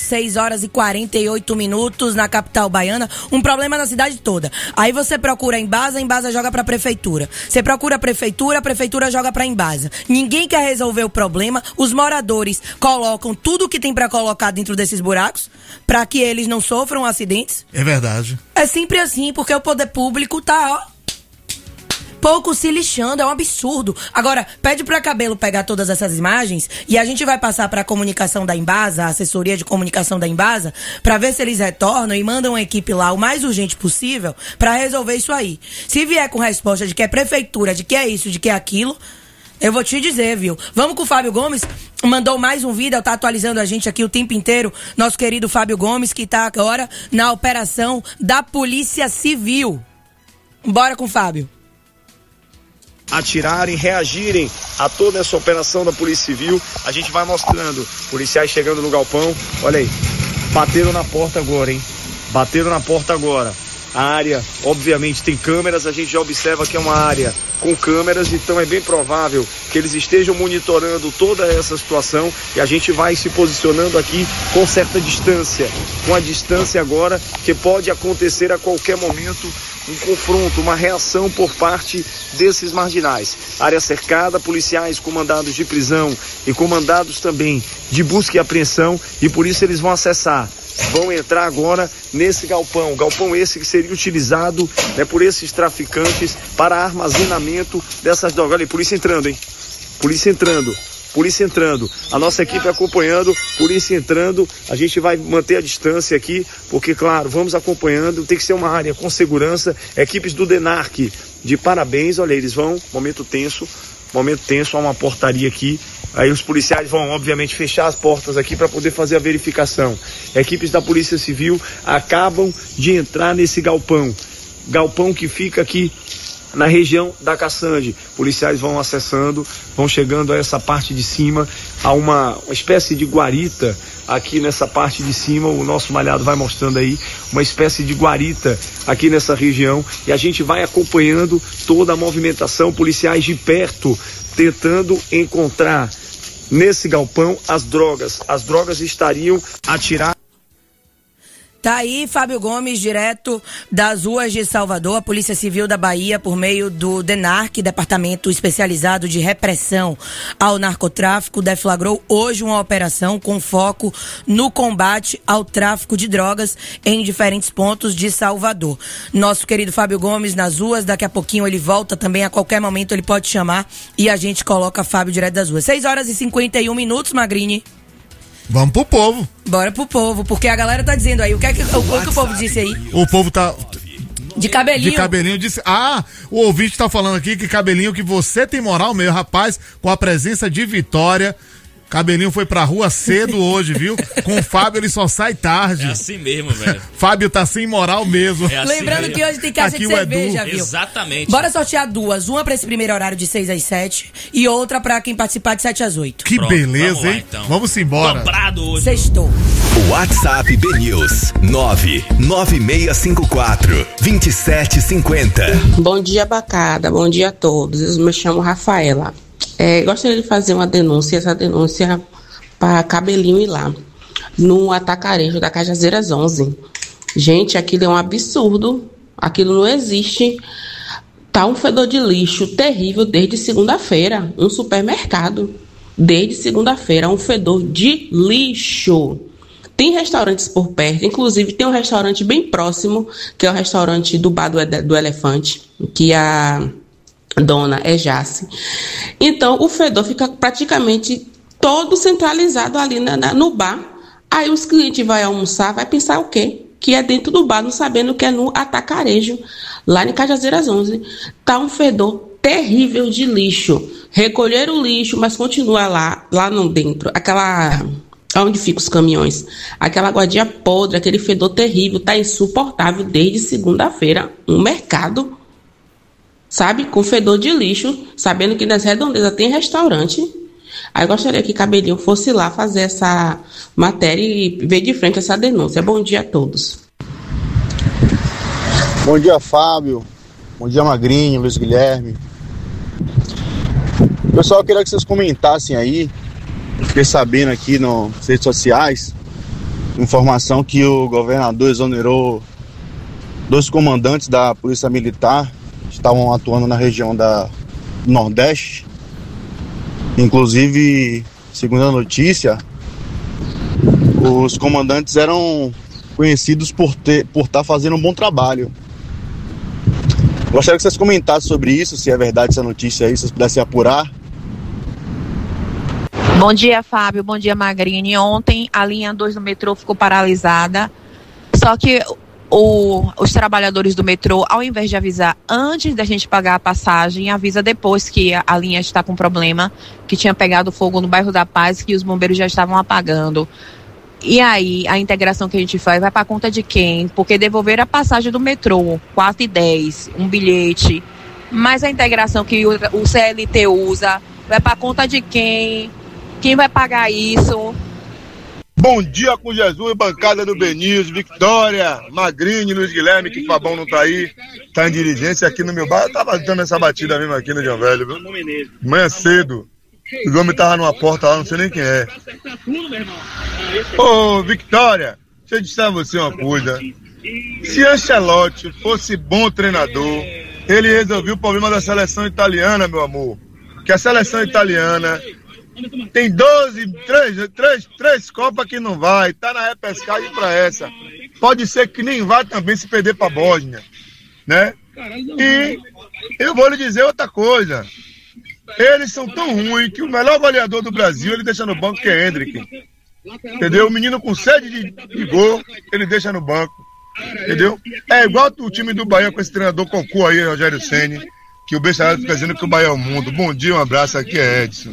6h48 na capital baiana. Um problema na cidade toda. Aí você procura a Embasa joga pra prefeitura. Você procura a prefeitura joga pra Embasa. Ninguém quer resolver o problema. Os moradores colocam tudo que tem pra colocar dentro desses buracos pra que eles não sofram acidentes. É verdade. É sempre assim, porque o poder público tá, ó, pouco se lixando, é um absurdo. Agora, pede pra Cabelo pegar todas essas imagens e a gente vai passar pra comunicação da Embasa, a assessoria de comunicação da Embasa, pra ver se eles retornam e mandam uma equipe lá o mais urgente possível pra resolver isso aí. Se vier com resposta de que é prefeitura, de que é isso, de que é aquilo, eu vou te dizer, viu? Vamos com o Fábio Gomes, mandou mais um vídeo, tá atualizando a gente aqui o tempo inteiro, nosso querido Fábio Gomes, que tá agora na operação da Polícia Civil. Bora com o Fábio. Atirarem, reagirem a toda essa operação da Polícia Civil. A gente vai mostrando policiais chegando no galpão. Olha aí, bateram na porta agora, hein? Bateram na porta agora. A área, obviamente, tem câmeras, a gente já observa que é uma área com câmeras, então é bem provável que eles estejam monitorando toda essa situação e a gente vai se posicionando aqui com certa distância, com a distância agora que pode acontecer a qualquer momento um confronto, uma reação por parte desses marginais. Área cercada, policiais com mandados de prisão e com mandados também de busca e apreensão, e por isso eles vão acessar. Vão entrar agora nesse galpão esse que seria utilizado, né, por esses traficantes para armazenamento dessas drogas. Olha aí, polícia entrando, hein? Polícia entrando, a nossa equipe acompanhando, polícia entrando, a gente vai manter a distância aqui, porque claro, vamos acompanhando, tem que ser uma área com segurança, equipes do DENARC, de parabéns, olha, eles vão, momento tenso, há uma portaria aqui, aí os policiais vão obviamente fechar as portas aqui para poder fazer a verificação. Equipes da Polícia Civil acabam de entrar nesse galpão que fica aqui na região da Caçange. Policiais vão acessando, vão chegando a essa parte de cima, a uma espécie de guarita aqui nessa parte de cima, o nosso malhado vai mostrando aí, uma espécie de guarita aqui nessa região, e a gente vai acompanhando toda a movimentação, policiais de perto, tentando encontrar nesse galpão as drogas. As drogas estariam atiradas. Tá aí Fábio Gomes, direto das ruas de Salvador. A Polícia Civil da Bahia, por meio do DENARC, Departamento Especializado de Repressão ao Narcotráfico, deflagrou hoje uma operação com foco no combate ao tráfico de drogas em diferentes pontos de Salvador. Nosso querido Fábio Gomes nas ruas, daqui a pouquinho ele volta também, a qualquer momento ele pode chamar e a gente coloca Fábio direto das ruas. 6h51, Magrini. Vamos pro povo. Bora pro povo, porque a galera tá dizendo aí. O que é que o povo disse aí? O povo tá... De cabelinho. De cabelinho disse... o ouvinte tá falando aqui que cabelinho, que você tem moral, meu rapaz, com a presença de Vitória. Cabelinho foi pra rua cedo hoje, viu? Com o Fábio ele só sai tarde. É assim mesmo, velho. Fábio tá sem moral mesmo. É assim Lembrando mesmo. que hoje tem caixa Aqui de o cerveja, Edu. viu? Exatamente. Bora sortear duas. Uma pra esse primeiro horário de 6 às 7 e outra pra quem participar de 7 às 8. Que Pronto, beleza, vamos lá, hein? então. Vamos embora. Comprado hoje. Sextou. WhatsApp BNews 99654-2750. Bom dia, Bacada. Bom dia a todos. Eu me chamo Rafaela. Gostaria de fazer uma denúncia. Essa denúncia para Cabelinho ir lá no atacarejo da Cajazeiras 11. Gente, aquilo é um absurdo. Aquilo não existe. Tá um fedor de lixo terrível desde segunda-feira. Um supermercado. Desde segunda-feira, um fedor de lixo. Tem restaurantes por perto, inclusive tem um restaurante bem próximo, que é o restaurante do Bar do Elefante, que a dona é Jace. Então, o fedor fica praticamente todo centralizado ali no bar. Aí os clientes vão almoçar, vai pensar o quê? Que é dentro do bar, não sabendo que é no atacarejo, lá em Cajazeiras 11. Tá um fedor terrível de lixo. Recolher o lixo, mas continua lá no dentro, onde ficam os caminhões, aquela guardia podre, aquele fedor terrível, tá insuportável desde segunda-feira. Um mercado, sabe, com fedor de lixo, sabendo que nas redondezas tem restaurante. Aí eu gostaria que Cabelinho fosse lá fazer essa matéria e ver de frente essa denúncia. Bom dia a todos. Bom dia, Fábio. Bom dia, Magrinho, Luiz Guilherme. Pessoal, eu queria que vocês comentassem aí. Fiquei sabendo aqui nas redes sociais informação que o governador exonerou 2 comandantes da Polícia Militar que estavam atuando na região do Nordeste. Inclusive, segundo a notícia, os comandantes eram conhecidos por estar fazendo um bom trabalho. Gostaria que vocês comentassem sobre isso, se é verdade essa notícia aí, se vocês pudessem apurar. Bom dia, Fábio. Bom dia, Magrini. Ontem a linha 2 do metrô ficou paralisada, só que os trabalhadores do metrô, ao invés de avisar antes da gente pagar a passagem, avisa depois que a linha está com problema, que tinha pegado fogo no bairro da Paz, que os bombeiros já estavam apagando. E aí, a integração que a gente faz vai para conta de quem? Porque devolver a passagem do metrô, 4,10, um bilhete, mas a integração que o CLT usa vai para conta de quem? Quem vai pagar isso? Bom dia com Jesus, bancada do BNews, Vitória, Magrini, Luiz Guilherme, que o Fabão não tá aí, tá em diligência aqui no meu bar. Eu tava dando essa batida mesmo aqui no João Velho, viu? Manhã cedo, os homens estavam numa porta lá, não sei nem quem é. Ô, Vitória, deixa eu dizer a você uma coisa. Se Ancelotti fosse bom treinador, ele resolveu o problema da seleção italiana, meu amor. Que a seleção italiana tem 3 Copas que não vai, tá na repescagem pra essa. Pode ser que nem vá também se perder pra Bósnia, né? E eu vou lhe dizer outra coisa. Eles são tão ruins que o melhor goleador do Brasil ele deixa no banco, que é Hendrick. Entendeu? O menino com sede de gol, ele deixa no banco. Entendeu? É igual o time do Bahia com esse treinador Cocô aí, Rogério Ceni, que o Beixarado fica dizendo que o Bahia é o mundo. Bom dia, um abraço, aqui é Edson.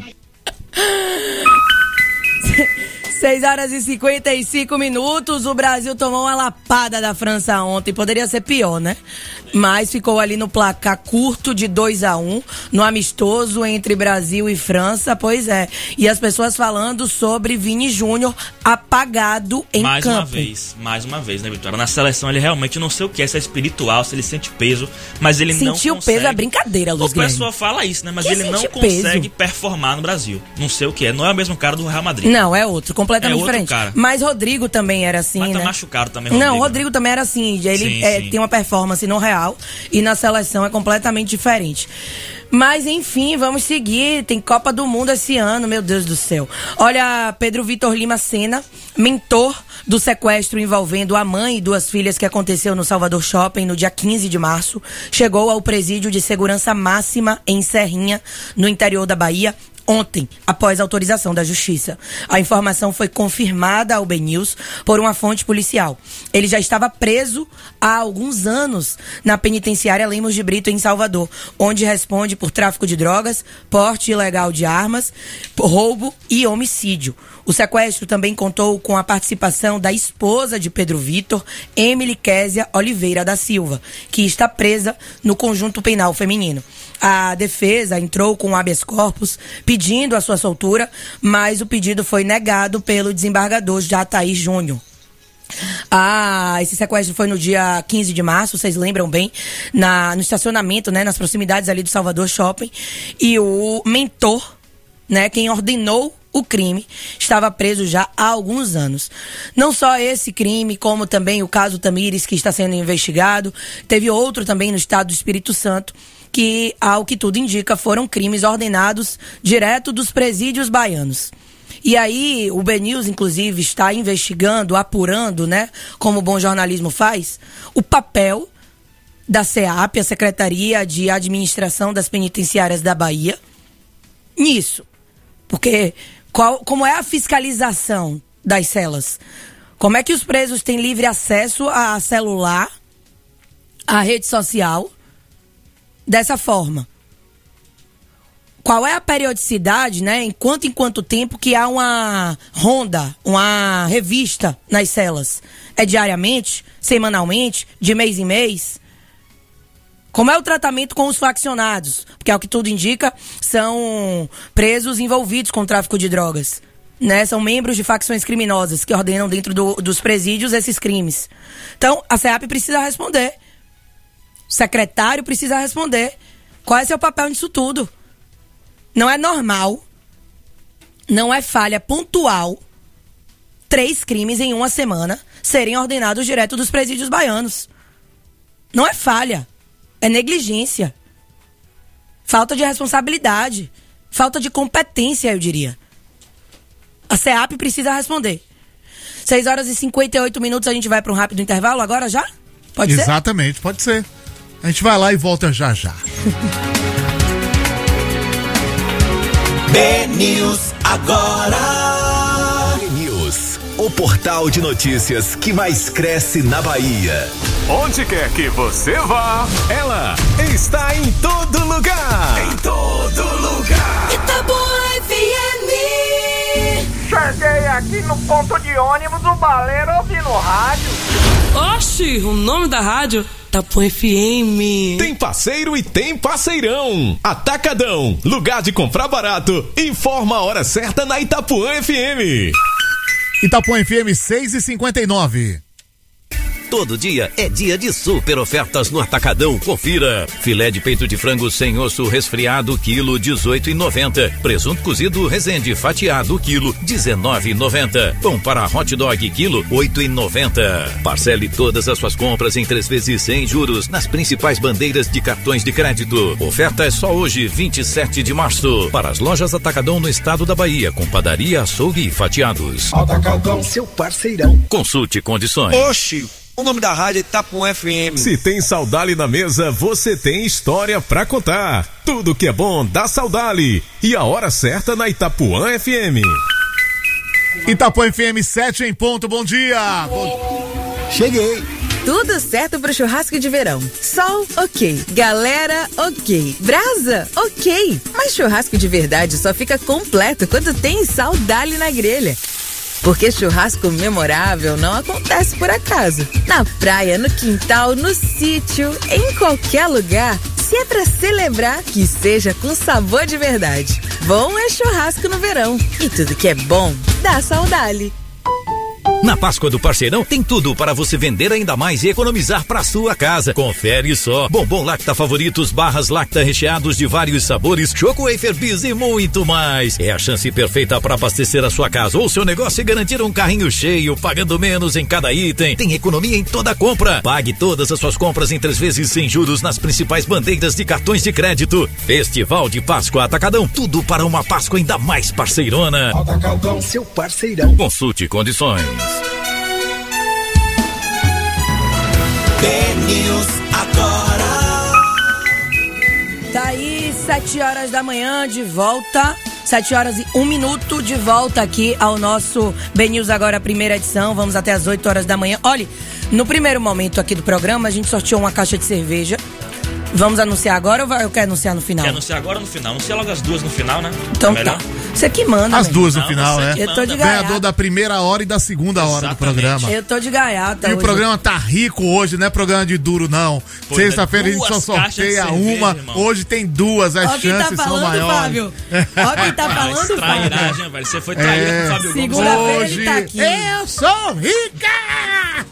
6h55, o Brasil tomou uma lapada da França ontem, poderia ser pior, né? mas ficou ali no placar curto de 2-1, no amistoso entre Brasil e França, pois é. E as pessoas falando sobre Vini Júnior apagado em campo. Mais uma vez, né, Vitória? Na seleção ele realmente não sei o que é, se é espiritual, se ele sente peso, mas ele não consegue. Sentir o peso é brincadeira, Luiz Guilherme. O pessoal fala isso, né? Mas Que ele não peso? consegue performar no Brasil. Não sei o que é, não é o mesmo cara do Real Madrid. Não, é outro, completamente outro diferente. cara. Mas Rodrigo também era assim, Mas tá né? machucado também, Não, Rodrigo também era assim. Ele Sim. tem uma performance no Real e na seleção é completamente diferente. Mas, enfim, vamos seguir. Tem Copa do Mundo esse ano, meu Deus do céu. Olha, Pedro Vitor Lima Sena, mentor do sequestro envolvendo a mãe e 2 filhas que aconteceu no Salvador Shopping no dia 15 de março, chegou ao presídio de segurança máxima em Serrinha, no interior da Bahia, ontem, após autorização da Justiça. A informação foi confirmada ao BNews por uma fonte policial. Ele já estava preso há alguns anos na penitenciária Lemos de Brito, em Salvador, onde responde por tráfico de drogas, porte ilegal de armas, roubo e homicídio. O sequestro também contou com a participação da esposa de Pedro Vitor, Emily Késia Oliveira da Silva, que está presa no Conjunto Penal Feminino. A defesa entrou com habeas corpus pedindo a sua soltura, mas o pedido foi negado pelo desembargador Jataí Júnior. Esse sequestro foi no dia 15 de março, vocês lembram bem, no estacionamento, né, nas proximidades ali do Salvador Shopping, e o mentor, né, quem ordenou o crime, estava preso já há alguns anos. Não só esse crime, como também o caso Tamires, que está sendo investigado. Teve outro também no estado do Espírito Santo, que, ao que tudo indica, foram crimes ordenados direto dos presídios baianos. E aí, o BNews, inclusive, está investigando, apurando, né, como o bom jornalismo faz, o papel da SEAP, a Secretaria de Administração das Penitenciárias da Bahia, nisso. Porque como é a fiscalização das celas? Como é que os presos têm livre acesso a celular, a rede social, dessa forma? Qual é a periodicidade, né? Em quanto tempo que há uma ronda, uma revista nas celas? É diariamente? Semanalmente? De mês em mês? Como é o tratamento com os faccionados? Porque, ao que tudo indica, são presos envolvidos com o tráfico de drogas, né? São membros de facções criminosas que ordenam dentro dos presídios esses crimes. Então, a SEAP precisa responder. O secretário precisa responder. Qual é seu papel nisso tudo? Não é normal, não é falha pontual 3 crimes em uma semana serem ordenados direto dos presídios baianos. Não é falha, é negligência. Falta de responsabilidade, falta de competência, eu diria. A SEAP precisa responder. 6h58, a gente vai para um rápido intervalo agora já? Pode ser? Exatamente, pode ser. A gente vai lá e volta já já. BNews agora. BNews, o portal de notícias que mais cresce na Bahia. Onde quer que você vá, ela está em todo lugar. Em todo lugar. Itapuã FM. Cheguei aqui no ponto de ônibus do Baleiro ouvindo rádio. Oxi, o nome da rádio? Itapuã FM. Tem parceiro e tem parceirão. Atacadão, lugar de comprar barato. Informa a hora certa na Itapuã FM. Itapuã FM 6h59. Todo dia é dia de super ofertas no Atacadão. Confira. Filé de peito de frango sem osso resfriado, quilo 18,90. Presunto cozido Resende fatiado, quilo 19,90. Pão para hot dog, quilo 8,90. Parcele todas as suas compras em 3 vezes sem juros nas principais bandeiras de cartões de crédito. Oferta é só hoje, 27 de março. Para as lojas Atacadão no estado da Bahia, com padaria, açougue e fatiados. Atacadão, seu parceirão. Consulte condições. Oxi. O nome da rádio é Itapuã FM. Se tem Saudale na mesa, você tem história pra contar. Tudo que é bom dá Saudale. E a hora certa na Itapuã FM. Itapuã FM 7 em ponto, bom dia. Cheguei. Tudo certo pro churrasco de verão. Sol, ok. Galera, ok. Brasa, ok. Mas churrasco de verdade só fica completo quando tem Saudale na grelha. Porque churrasco memorável não acontece por acaso. Na praia, no quintal, no sítio, em qualquer lugar. Se é pra celebrar, que seja com sabor de verdade. Bom é churrasco no verão. E tudo que é bom, dá saudade. Na Páscoa do Parceirão tem tudo para você vender ainda mais e economizar para sua casa. Confere só. Bombom Lacta Favoritos, barras Lacta recheados de vários sabores, Choco Wafer Bis e muito mais. É a chance perfeita para abastecer a sua casa ou seu negócio e garantir um carrinho cheio, pagando menos em cada item. Tem economia em toda compra. Pague todas as suas compras em 3 vezes sem juros nas principais bandeiras de cartões de crédito. Festival de Páscoa Atacadão. Tudo para uma Páscoa ainda mais parceirona. Atacadão, seu parceirão. Consulte condições. BNews agora. Tá aí, 7 horas da manhã, de volta. 7 horas e 1 minuto, de volta aqui ao nosso BNews agora, primeira edição. Vamos até as 8 horas da manhã. Olha, no primeiro momento aqui do programa, a gente sorteou uma caixa de cerveja. Vamos anunciar agora ou eu quero anunciar no final? Quer anunciar agora ou no final? Anuncia logo as duas no final, né? Então tá. Você que manda. As duas no final, né? Eu tô de gaiata. Ganhador da primeira hora e da segunda hora do programa. Eu tô de gaiata. E o programa tá rico hoje, não é programa de duro, não. Sexta-feira a gente só sorteia uma. Cerveja, hoje tem duas, as chances são maiores. Fábio. Ó quem tá falando, Fábio. Velho. Você foi traído com o Fábio Gomes. Segunda-feira ele tá aqui. Eu sou rica!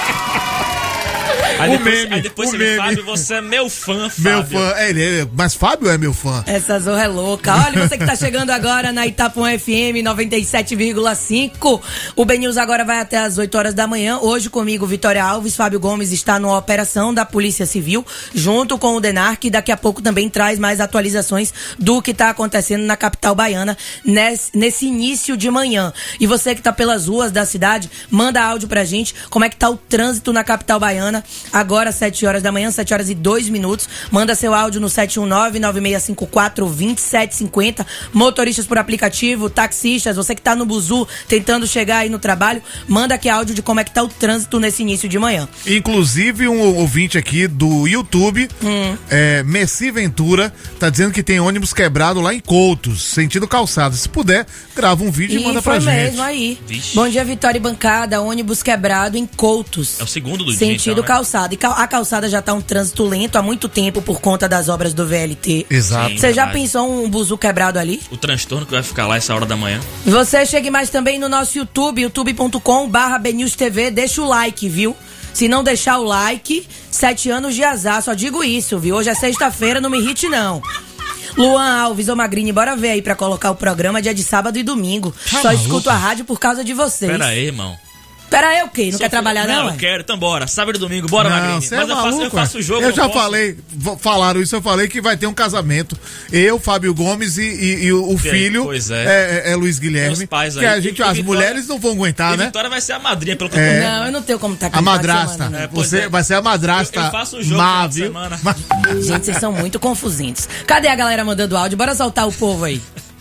Aí depois você vê, Fábio, você é meu fã, Fábio. Meu fã, mas Fábio é meu fã. Essa zorra é louca. Olha, você que tá chegando agora na Itapuã FM 97,5. O BNews agora vai até as 8 horas da manhã. Hoje comigo, Vitória Alves. Fábio Gomes está numa operação da Polícia Civil, junto com o DENAR, que daqui a pouco também traz mais atualizações do que tá acontecendo na capital baiana nesse início de manhã. E você que tá pelas ruas da cidade, manda áudio pra gente, como é que tá o trânsito na capital baiana. Agora, 7 horas da manhã, 7 horas e 2 minutos. Manda seu áudio no 719-9654-2750. Motoristas por aplicativo, taxistas, você que tá no buzu tentando chegar aí no trabalho, manda aqui áudio de como é que tá o trânsito nesse início de manhã. Inclusive, um ouvinte aqui do YouTube, Messi Ventura, tá dizendo que tem ônibus quebrado lá em Coutos, sentido calçada. Se puder, grava um vídeo e manda pra gente. Mesmo aí. Vixe. Bom dia, Vitória e bancada. Ônibus quebrado em Coutos. É o segundo do sentido dia, então, calçada. E a calçada já tá um trânsito lento há muito tempo por conta das obras do VLT. Exato. Você já pensou um buzu quebrado ali? O transtorno que vai ficar lá essa hora da manhã. Você chegue mais também no nosso YouTube, youtube.com/BNewsTV. Deixa o like, viu? Se não deixar o like, 7 anos de azar. Só digo isso, viu? Hoje é sexta-feira, não me irrite não. Luan Alves, ô Magrini, bora ver aí pra colocar o programa dia de sábado e domingo. Só escuto a rádio por causa de vocês. Pera aí, irmão. Pera aí, o quê? Não quer trabalhar, não? Não, eu quero, então bora. Sábado e domingo, bora, Magrini. Mas eu faço o jogo. Eu já falei, falaram isso, eu falei que vai ter um casamento. Eu, Fábio Gomes e o filho é Luiz Guilherme. Pais aí, que a gente, as mulheres não vão aguentar, né? A Vitória vai ser a madrinha, pelo que Não, eu não tenho como estar a madrasta. Você vai ser a madrasta. Eu faço o jogo na semana. Gente, vocês são muito confusintes. Cadê a galera mandando áudio? Bora soltar o povo aí.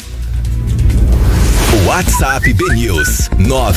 WhatsApp BNews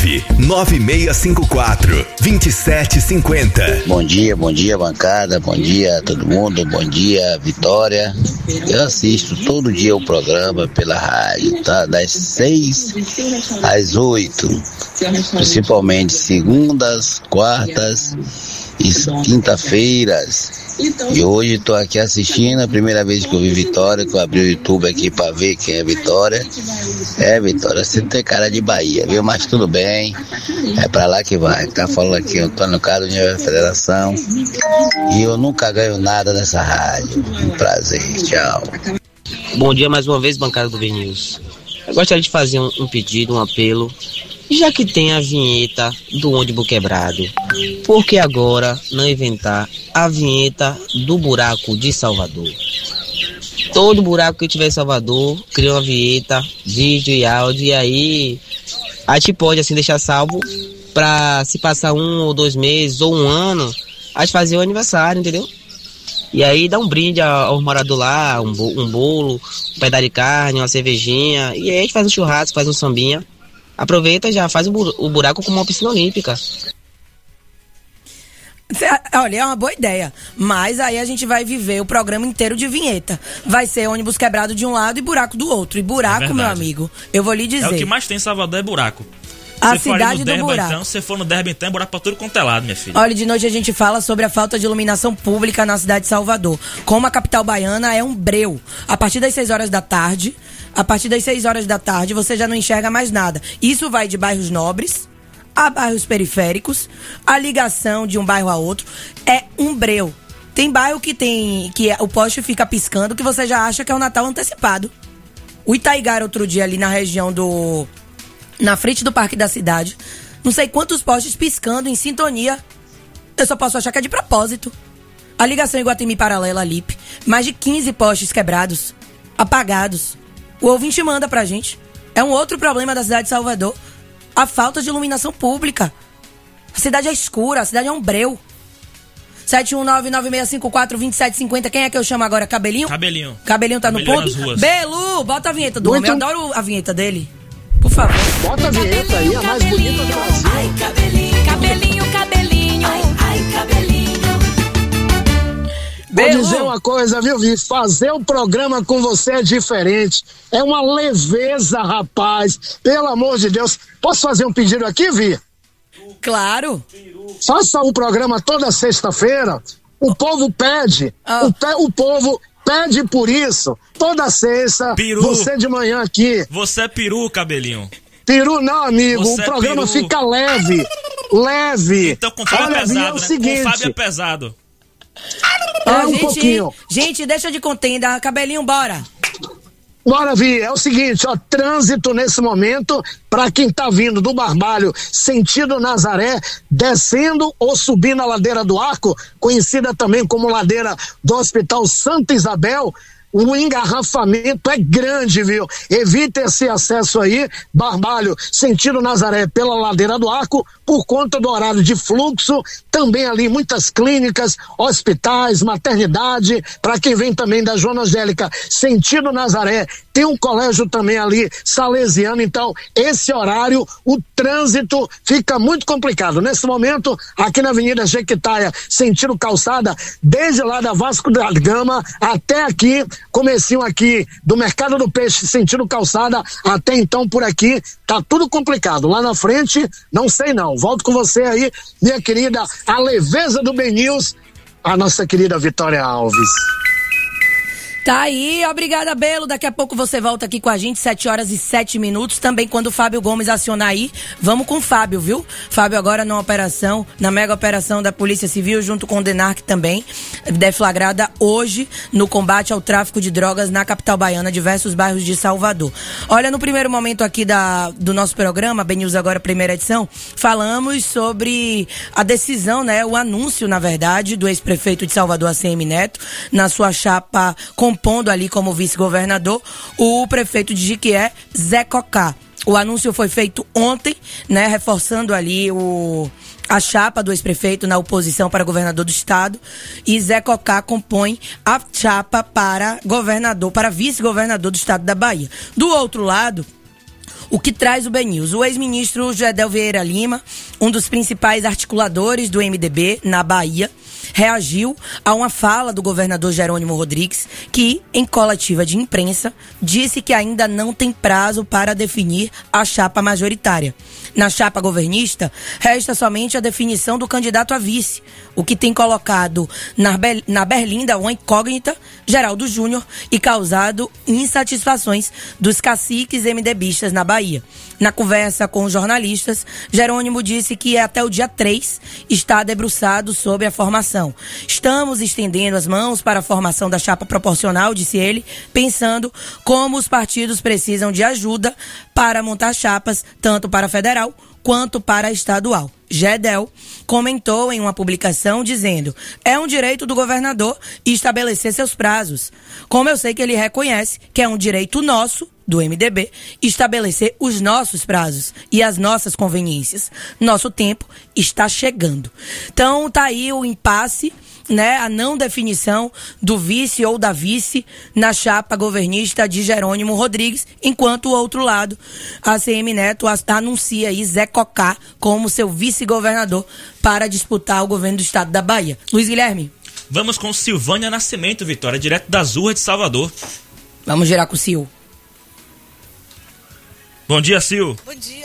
99654-2750. Bom dia, bancada. Bom dia a todo mundo. Bom dia, Vitória. Eu assisto todo dia o programa pela rádio, tá? Das 6 às 8. Principalmente segundas, quartas e quinta-feiras. E hoje estou aqui assistindo, a primeira vez que eu vi Vitória, que eu abri o YouTube aqui para ver quem é Vitória. Vitória, você tem cara de Bahia, viu? Mas tudo bem, é para lá que vai. Tá falando aqui, Antônio Carlos, União da Federação. E eu nunca ganho nada nessa rádio. Um prazer, tchau. Bom dia mais uma vez, bancada do BNews. Eu gostaria de fazer um pedido, um apelo. Já que tem a vinheta do ônibus quebrado, por que agora não inventar a vinheta do buraco de Salvador? Todo buraco que tiver em Salvador, cria uma vinheta, vídeo e áudio, e aí a gente pode assim deixar salvo pra se passar 1 ou 2 meses ou 1 ano, a gente fazer o aniversário, entendeu? E aí dá um brinde ao morador lá, um bolo, um pedaço de carne, uma cervejinha, e aí a gente faz um churrasco, faz um sambinha. Aproveita e já faz o buraco como uma piscina olímpica. Olha, é uma boa ideia. Mas aí a gente vai viver o programa inteiro de vinheta. Vai ser ônibus quebrado de um lado e buraco do outro. E buraco, meu amigo, eu vou lhe dizer. É o que mais tem em Salvador, é buraco. A cidade do buraco. Então, se for no Derby, então, é buraco pra tudo quanto é lado, minha filha. Olha, de noite a gente fala sobre a falta de iluminação pública na cidade de Salvador. Como a capital baiana é um breu. A partir das 6 horas da tarde, você já não enxerga mais nada. Isso vai de bairros nobres a bairros periféricos. A ligação de um bairro a outro é um breu. Tem bairro que o poste fica piscando que você já acha que é o Natal antecipado. O Itaigara, outro dia, ali na região na frente do Parque da Cidade, não sei quantos postes piscando em sintonia. Eu só posso achar que é de propósito. A ligação Iguatemi Paralela Lipe, mais de 15 postes quebrados, apagados. O ouvinte manda pra gente. É um outro problema da cidade de Salvador. A falta de iluminação pública. A cidade é escura, a cidade é um breu. 71996542750. Quem é que eu chamo agora? Cabelinho? Cabelinho tá no ponto? Belu, bota a vinheta do homem. Eu adoro a vinheta dele. Por favor. Bota a vinheta aí, a mais bonita do Brasil. Ai, cabelinho, cabelinho, cabelinho. Ai, cabelinho. Vou dizer uma coisa, viu, Vi? Fazer o programa com você é diferente. É uma leveza, rapaz. Pelo amor de Deus. Posso fazer um pedido aqui, Vi? Claro. Faça um programa toda sexta-feira. O povo pede. O povo pede por isso. Toda sexta, você de manhã aqui. Você é peru, Cabelinho. Peru não, amigo. Você o programa peru. Fica leve. Leve. Então com o Fábio é pesado, né? Seguinte, com o Fábio é pesado. Pouquinho. Gente, deixa de contenda. Cabelinho, bora. Bora, Vi, é o seguinte, ó, trânsito nesse momento, para quem tá vindo do Barbalho, sentido Nazaré, descendo ou subindo a ladeira do Arco, conhecida também como ladeira do Hospital Santa Isabel, o engarrafamento é grande, viu? Evite esse acesso aí, Barbalho, sentido Nazaré, pela ladeira do Arco, por conta do horário de fluxo, também ali muitas clínicas, hospitais, maternidade, para quem vem também da Joana Angélica, sentido Nazaré, tem um colégio também ali, salesiano, então esse horário, o trânsito fica muito complicado. Nesse momento, aqui na Avenida Jequitaia, sentido Calçada, desde lá da Vasco da Gama até aqui, comecinho aqui do Mercado do Peixe, sentido Calçada, até então por aqui, tá tudo complicado. Lá na frente, não sei não. Volto com você aí, minha querida, a leveza do BNews, a nossa querida Vitória Alves. Tá aí, obrigada, Belo. Daqui a pouco você volta aqui com a gente, 7h07. Também quando o Fábio Gomes acionar aí, vamos com o Fábio, viu? Fábio agora na mega operação da Polícia Civil, junto com o DENARC também, deflagrada hoje no combate ao tráfico de drogas na capital baiana, diversos bairros de Salvador. Olha, no primeiro momento aqui do nosso programa, BNews Agora, primeira edição, falamos sobre a decisão, né? O anúncio, na verdade, do ex-prefeito de Salvador, ACM Neto, na sua chapa compondo ali como vice-governador o prefeito de Jiquié, Zé Cocá. O anúncio foi feito ontem, né, reforçando ali a chapa do ex-prefeito na oposição para governador do estado, e Zé Cocá compõe a chapa para vice-governador do estado da Bahia. Do outro lado, o que traz o BNews? O ex-ministro Gedel Vieira Lima, um dos principais articuladores do MDB na Bahia, reagiu a uma fala do governador Jerônimo Rodrigues, que, em coletiva de imprensa, disse que ainda não tem prazo para definir a chapa majoritária. Na chapa governista, resta somente a definição do candidato a vice, o que tem colocado na berlinda uma incógnita, Geraldo Júnior, e causado insatisfações dos caciques MDBistas na Bahia. Na conversa com os jornalistas, Jerônimo disse que até o dia 3 está debruçado sobre a formação. Estamos estendendo as mãos para a formação da chapa proporcional, disse ele, pensando como os partidos precisam de ajuda para montar chapas, tanto para federal quanto para estadual. Gedel comentou em uma publicação dizendo: é um direito do governador estabelecer seus prazos. Como eu sei que ele reconhece que é um direito nosso, do MDB, estabelecer os nossos prazos e as nossas conveniências. Nosso tempo está chegando. Então tá aí o impasse, né, a não definição do vice ou da vice na chapa governista de Jerônimo Rodrigues, enquanto o outro lado, a ACM Neto anuncia aí Zé Cocá como seu vice-governador para disputar o governo do estado da Bahia. Luiz Guilherme. Vamos com Silvânia Nascimento, Vitória, direto das ruas de Salvador. Vamos girar com o Sil. Bom dia, Sil. Bom dia.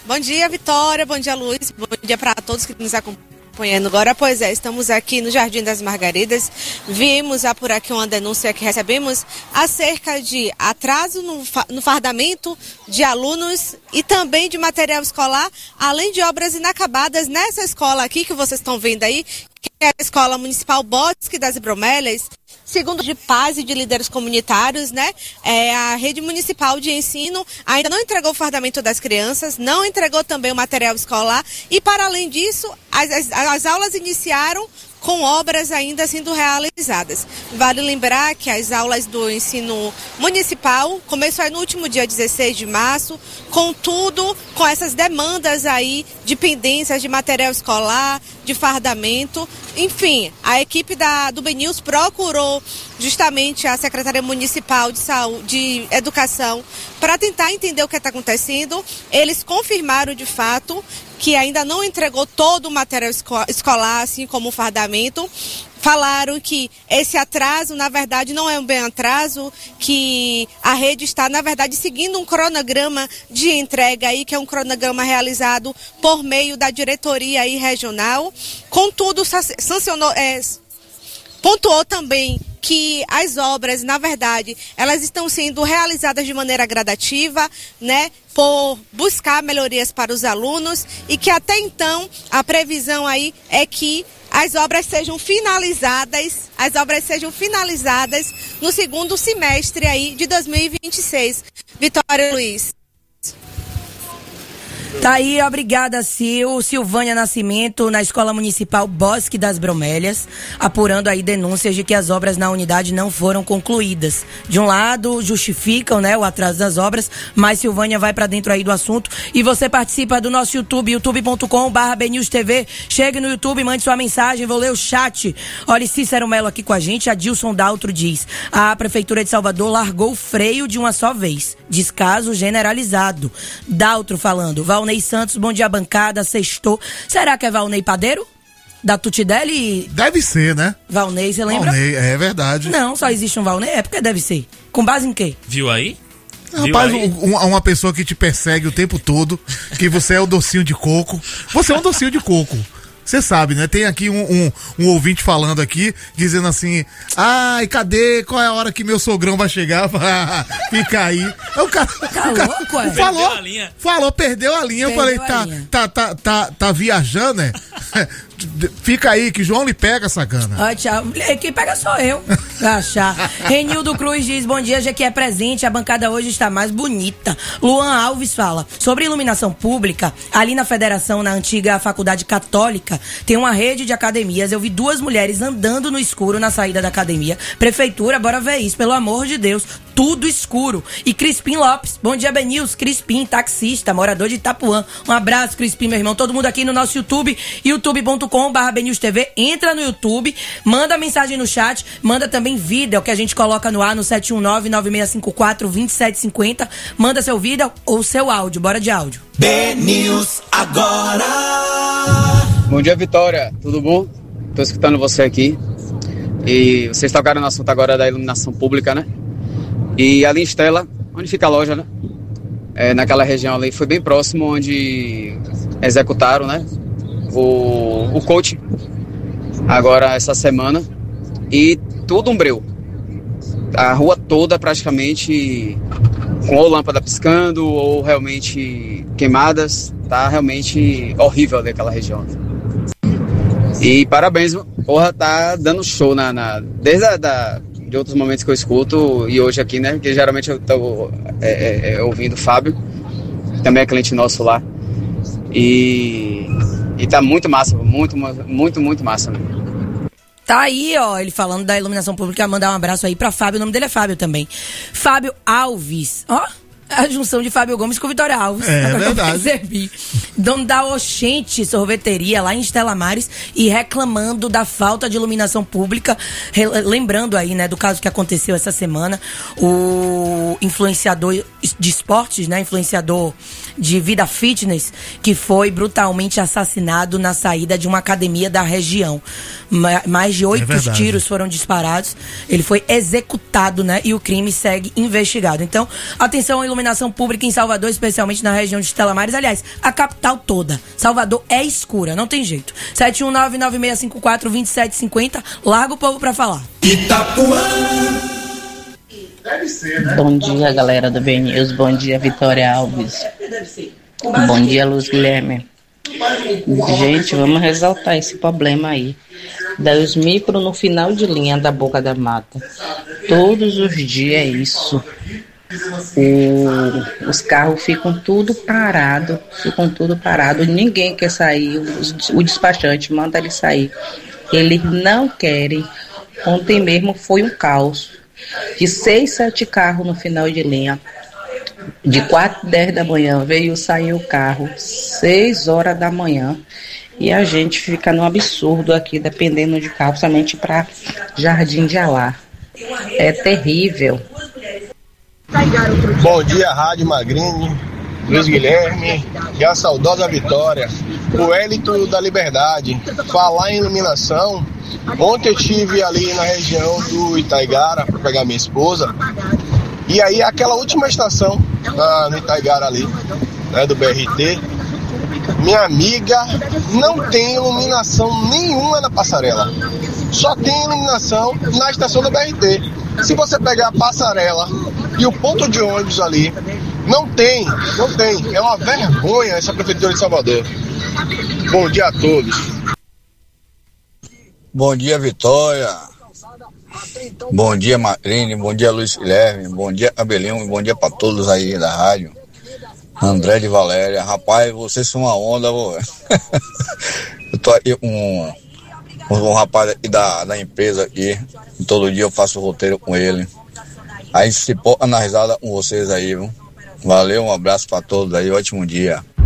Bom dia, Vitória. Bom dia, Luiz. Bom dia para todos que nos acompanhando agora. Pois é, estamos aqui no Jardim das Margaridas. Viemos apurar aqui uma denúncia que recebemos acerca de atraso no fardamento de alunos e também de material escolar, além de obras inacabadas nessa escola aqui que vocês estão vendo aí, que é a Escola Municipal Bosque das Bromélias. Segundo de paz e de líderes comunitários, né? A rede municipal de ensino ainda não entregou o fardamento das crianças, não entregou também o material escolar e, para além disso, as aulas iniciaram com obras ainda sendo realizadas. Vale lembrar que as aulas do ensino municipal começaram no último dia 16 de março, contudo, com essas demandas aí de pendências de material escolar, de fardamento. Enfim, a equipe do BNews procurou justamente a Secretaria Municipal de Saúde, de Educação, para tentar entender o que está acontecendo. Eles confirmaram de fato que ainda não entregou todo o material escolar, assim como o fardamento. Falaram que esse atraso, na verdade, não é um bem atraso, que a rede está, na verdade, seguindo um cronograma de entrega aí, que é um cronograma realizado por meio da diretoria aí regional. Contudo, pontuou também que as obras, na verdade, elas estão sendo realizadas de maneira gradativa, né, por buscar melhorias para os alunos e que até então a previsão aí é que as obras sejam finalizadas no segundo semestre aí de 2026. Vitória, Luiz. Tá aí, obrigada, Silvânia Nascimento, na Escola Municipal Bosque das Bromélias, apurando aí denúncias de que as obras na unidade não foram concluídas. De um lado, justificam, né, o atraso das obras, mas Silvânia vai pra dentro aí do assunto. E você participa do nosso YouTube, youtube.com/BNewsTV. Chegue no YouTube, mande sua mensagem, vou ler o chat. Olha, Cícero Melo aqui com a gente, Adilson Daltro diz: a Prefeitura de Salvador largou o freio de uma só vez. Descaso generalizado. Daltro falando. Valnei Santos, bom dia, bancada, sextou. Será que é Valnei Padeiro? Da Tutidelli? Deve ser, né? Valnei, você lembra? Valnei, é verdade. Não, só existe um Valnei, é porque deve ser. Com base em quê? Viu aí? Rapaz, uma pessoa que te persegue o tempo todo, que você é o docinho de coco. Você é um docinho de coco. Você sabe, né? Tem aqui um ouvinte falando aqui, dizendo assim: ai, cadê? Qual é a hora que meu sogrão vai chegar? Fica aí. O cara, louco, é? Perdeu a linha. Eu falei, tá viajando, né? Fica aí, que João lhe pega, sacana. Ó, tchau. Quem pega sou eu. Achar. Renildo Cruz diz: bom dia, já que é presente, a bancada hoje está mais bonita. Luan Alves fala sobre iluminação pública. Ali na Federação, na antiga Faculdade Católica, tem uma rede de academias. Eu vi 2 mulheres andando no escuro na saída da academia. Prefeitura, bora ver isso, pelo amor de Deus. Tudo escuro. E Crispim Lopes, bom dia, Benils. Crispim, taxista, morador de Itapuã. Um abraço, Crispim, meu irmão. Todo mundo aqui no nosso YouTube, youtube.com/BNewsTV. Entra no YouTube, manda mensagem no chat, manda também vídeo que a gente coloca no ar no 719-9654-2750. Manda seu vídeo ou seu áudio. Bora de áudio. BNews agora. Bom dia, Vitória. Tudo bom? Tô escutando você aqui. E vocês tocaram no assunto agora da iluminação pública, né? E ali em Estela, onde fica a loja, né? Naquela região ali, foi bem próximo onde executaram, né? O coach agora essa semana, e tudo um breu. A rua toda praticamente com ou lâmpada piscando ou realmente queimadas. Tá realmente horrível ali aquela região. E parabéns, porra, tá dando show desde de outros momentos que eu escuto, e hoje aqui, né, porque geralmente eu tô ouvindo o Fábio, também é cliente nosso lá, e tá muito massa, muito massa, né? Tá aí, ó, ele falando da iluminação pública. Mandar um abraço aí pra Fábio, o nome dele é Fábio também. Fábio Alves, ó, a junção de Fábio Gomes com Vitória Alves. É verdade. Percebi. Dono da Oxente Sorveteria lá em Estela Maris, e reclamando da falta de iluminação pública. Lembrando aí, né, do caso que aconteceu essa semana, o influenciador de esportes, né, influenciador de vida fitness, que foi brutalmente assassinado na saída de uma academia da região. Mais de 8 tiros foram disparados. Ele foi executado, né, e o crime segue investigado. Então, atenção, iluminação iluminação pública em Salvador, especialmente na região de Estela Maris. Aliás, a capital toda. Salvador é escura, não tem jeito. 71996542750. Larga o povo pra falar. Itapuã. Deve ser, né? Bom dia, galera do BNews. Bom dia, Vitória Alves. Bom dia, Luz Guilherme. Gente, vamos ressaltar esse problema aí. Dos micro no final de linha da Boca da Mata. Todos os dias é isso. Os carros ficam tudo parado. Ninguém quer sair. O despachante manda eles sair. Eles não querem. Ontem mesmo foi um caos. De 6, 7 carros no final de linha. De 4, 10 da manhã veio sair o carro 6 horas da manhã. E a gente fica num absurdo aqui, dependendo de carro, somente para Jardim de Alá. É terrível. Bom dia, Rádio Magrini, Luiz Guilherme e a saudosa Vitória. O Hélito da Liberdade. Falar em iluminação, ontem eu estive ali na região do Itaigara para pegar minha esposa. E aí aquela última estação no Itaigara ali, né, do BRT, minha amiga, não tem iluminação nenhuma na passarela. Só tem iluminação na estação do BRT. Se você pegar a passarela e o ponto de ônibus ali, não tem. É uma vergonha essa prefeitura de Salvador. Bom dia a todos. Bom dia, Vitória. Bom dia, Marine. Bom dia, Luiz Guilherme. Bom dia, Abelinho. Bom dia para todos aí da rádio. André de Valéria. Rapaz, vocês são uma onda, vô. Eu tô aqui com um rapaz aqui da empresa aqui. E todo dia eu faço o roteiro com ele. Aí se pôr na risada com vocês aí, viu? Valeu, um abraço para todos aí. Ótimo dia.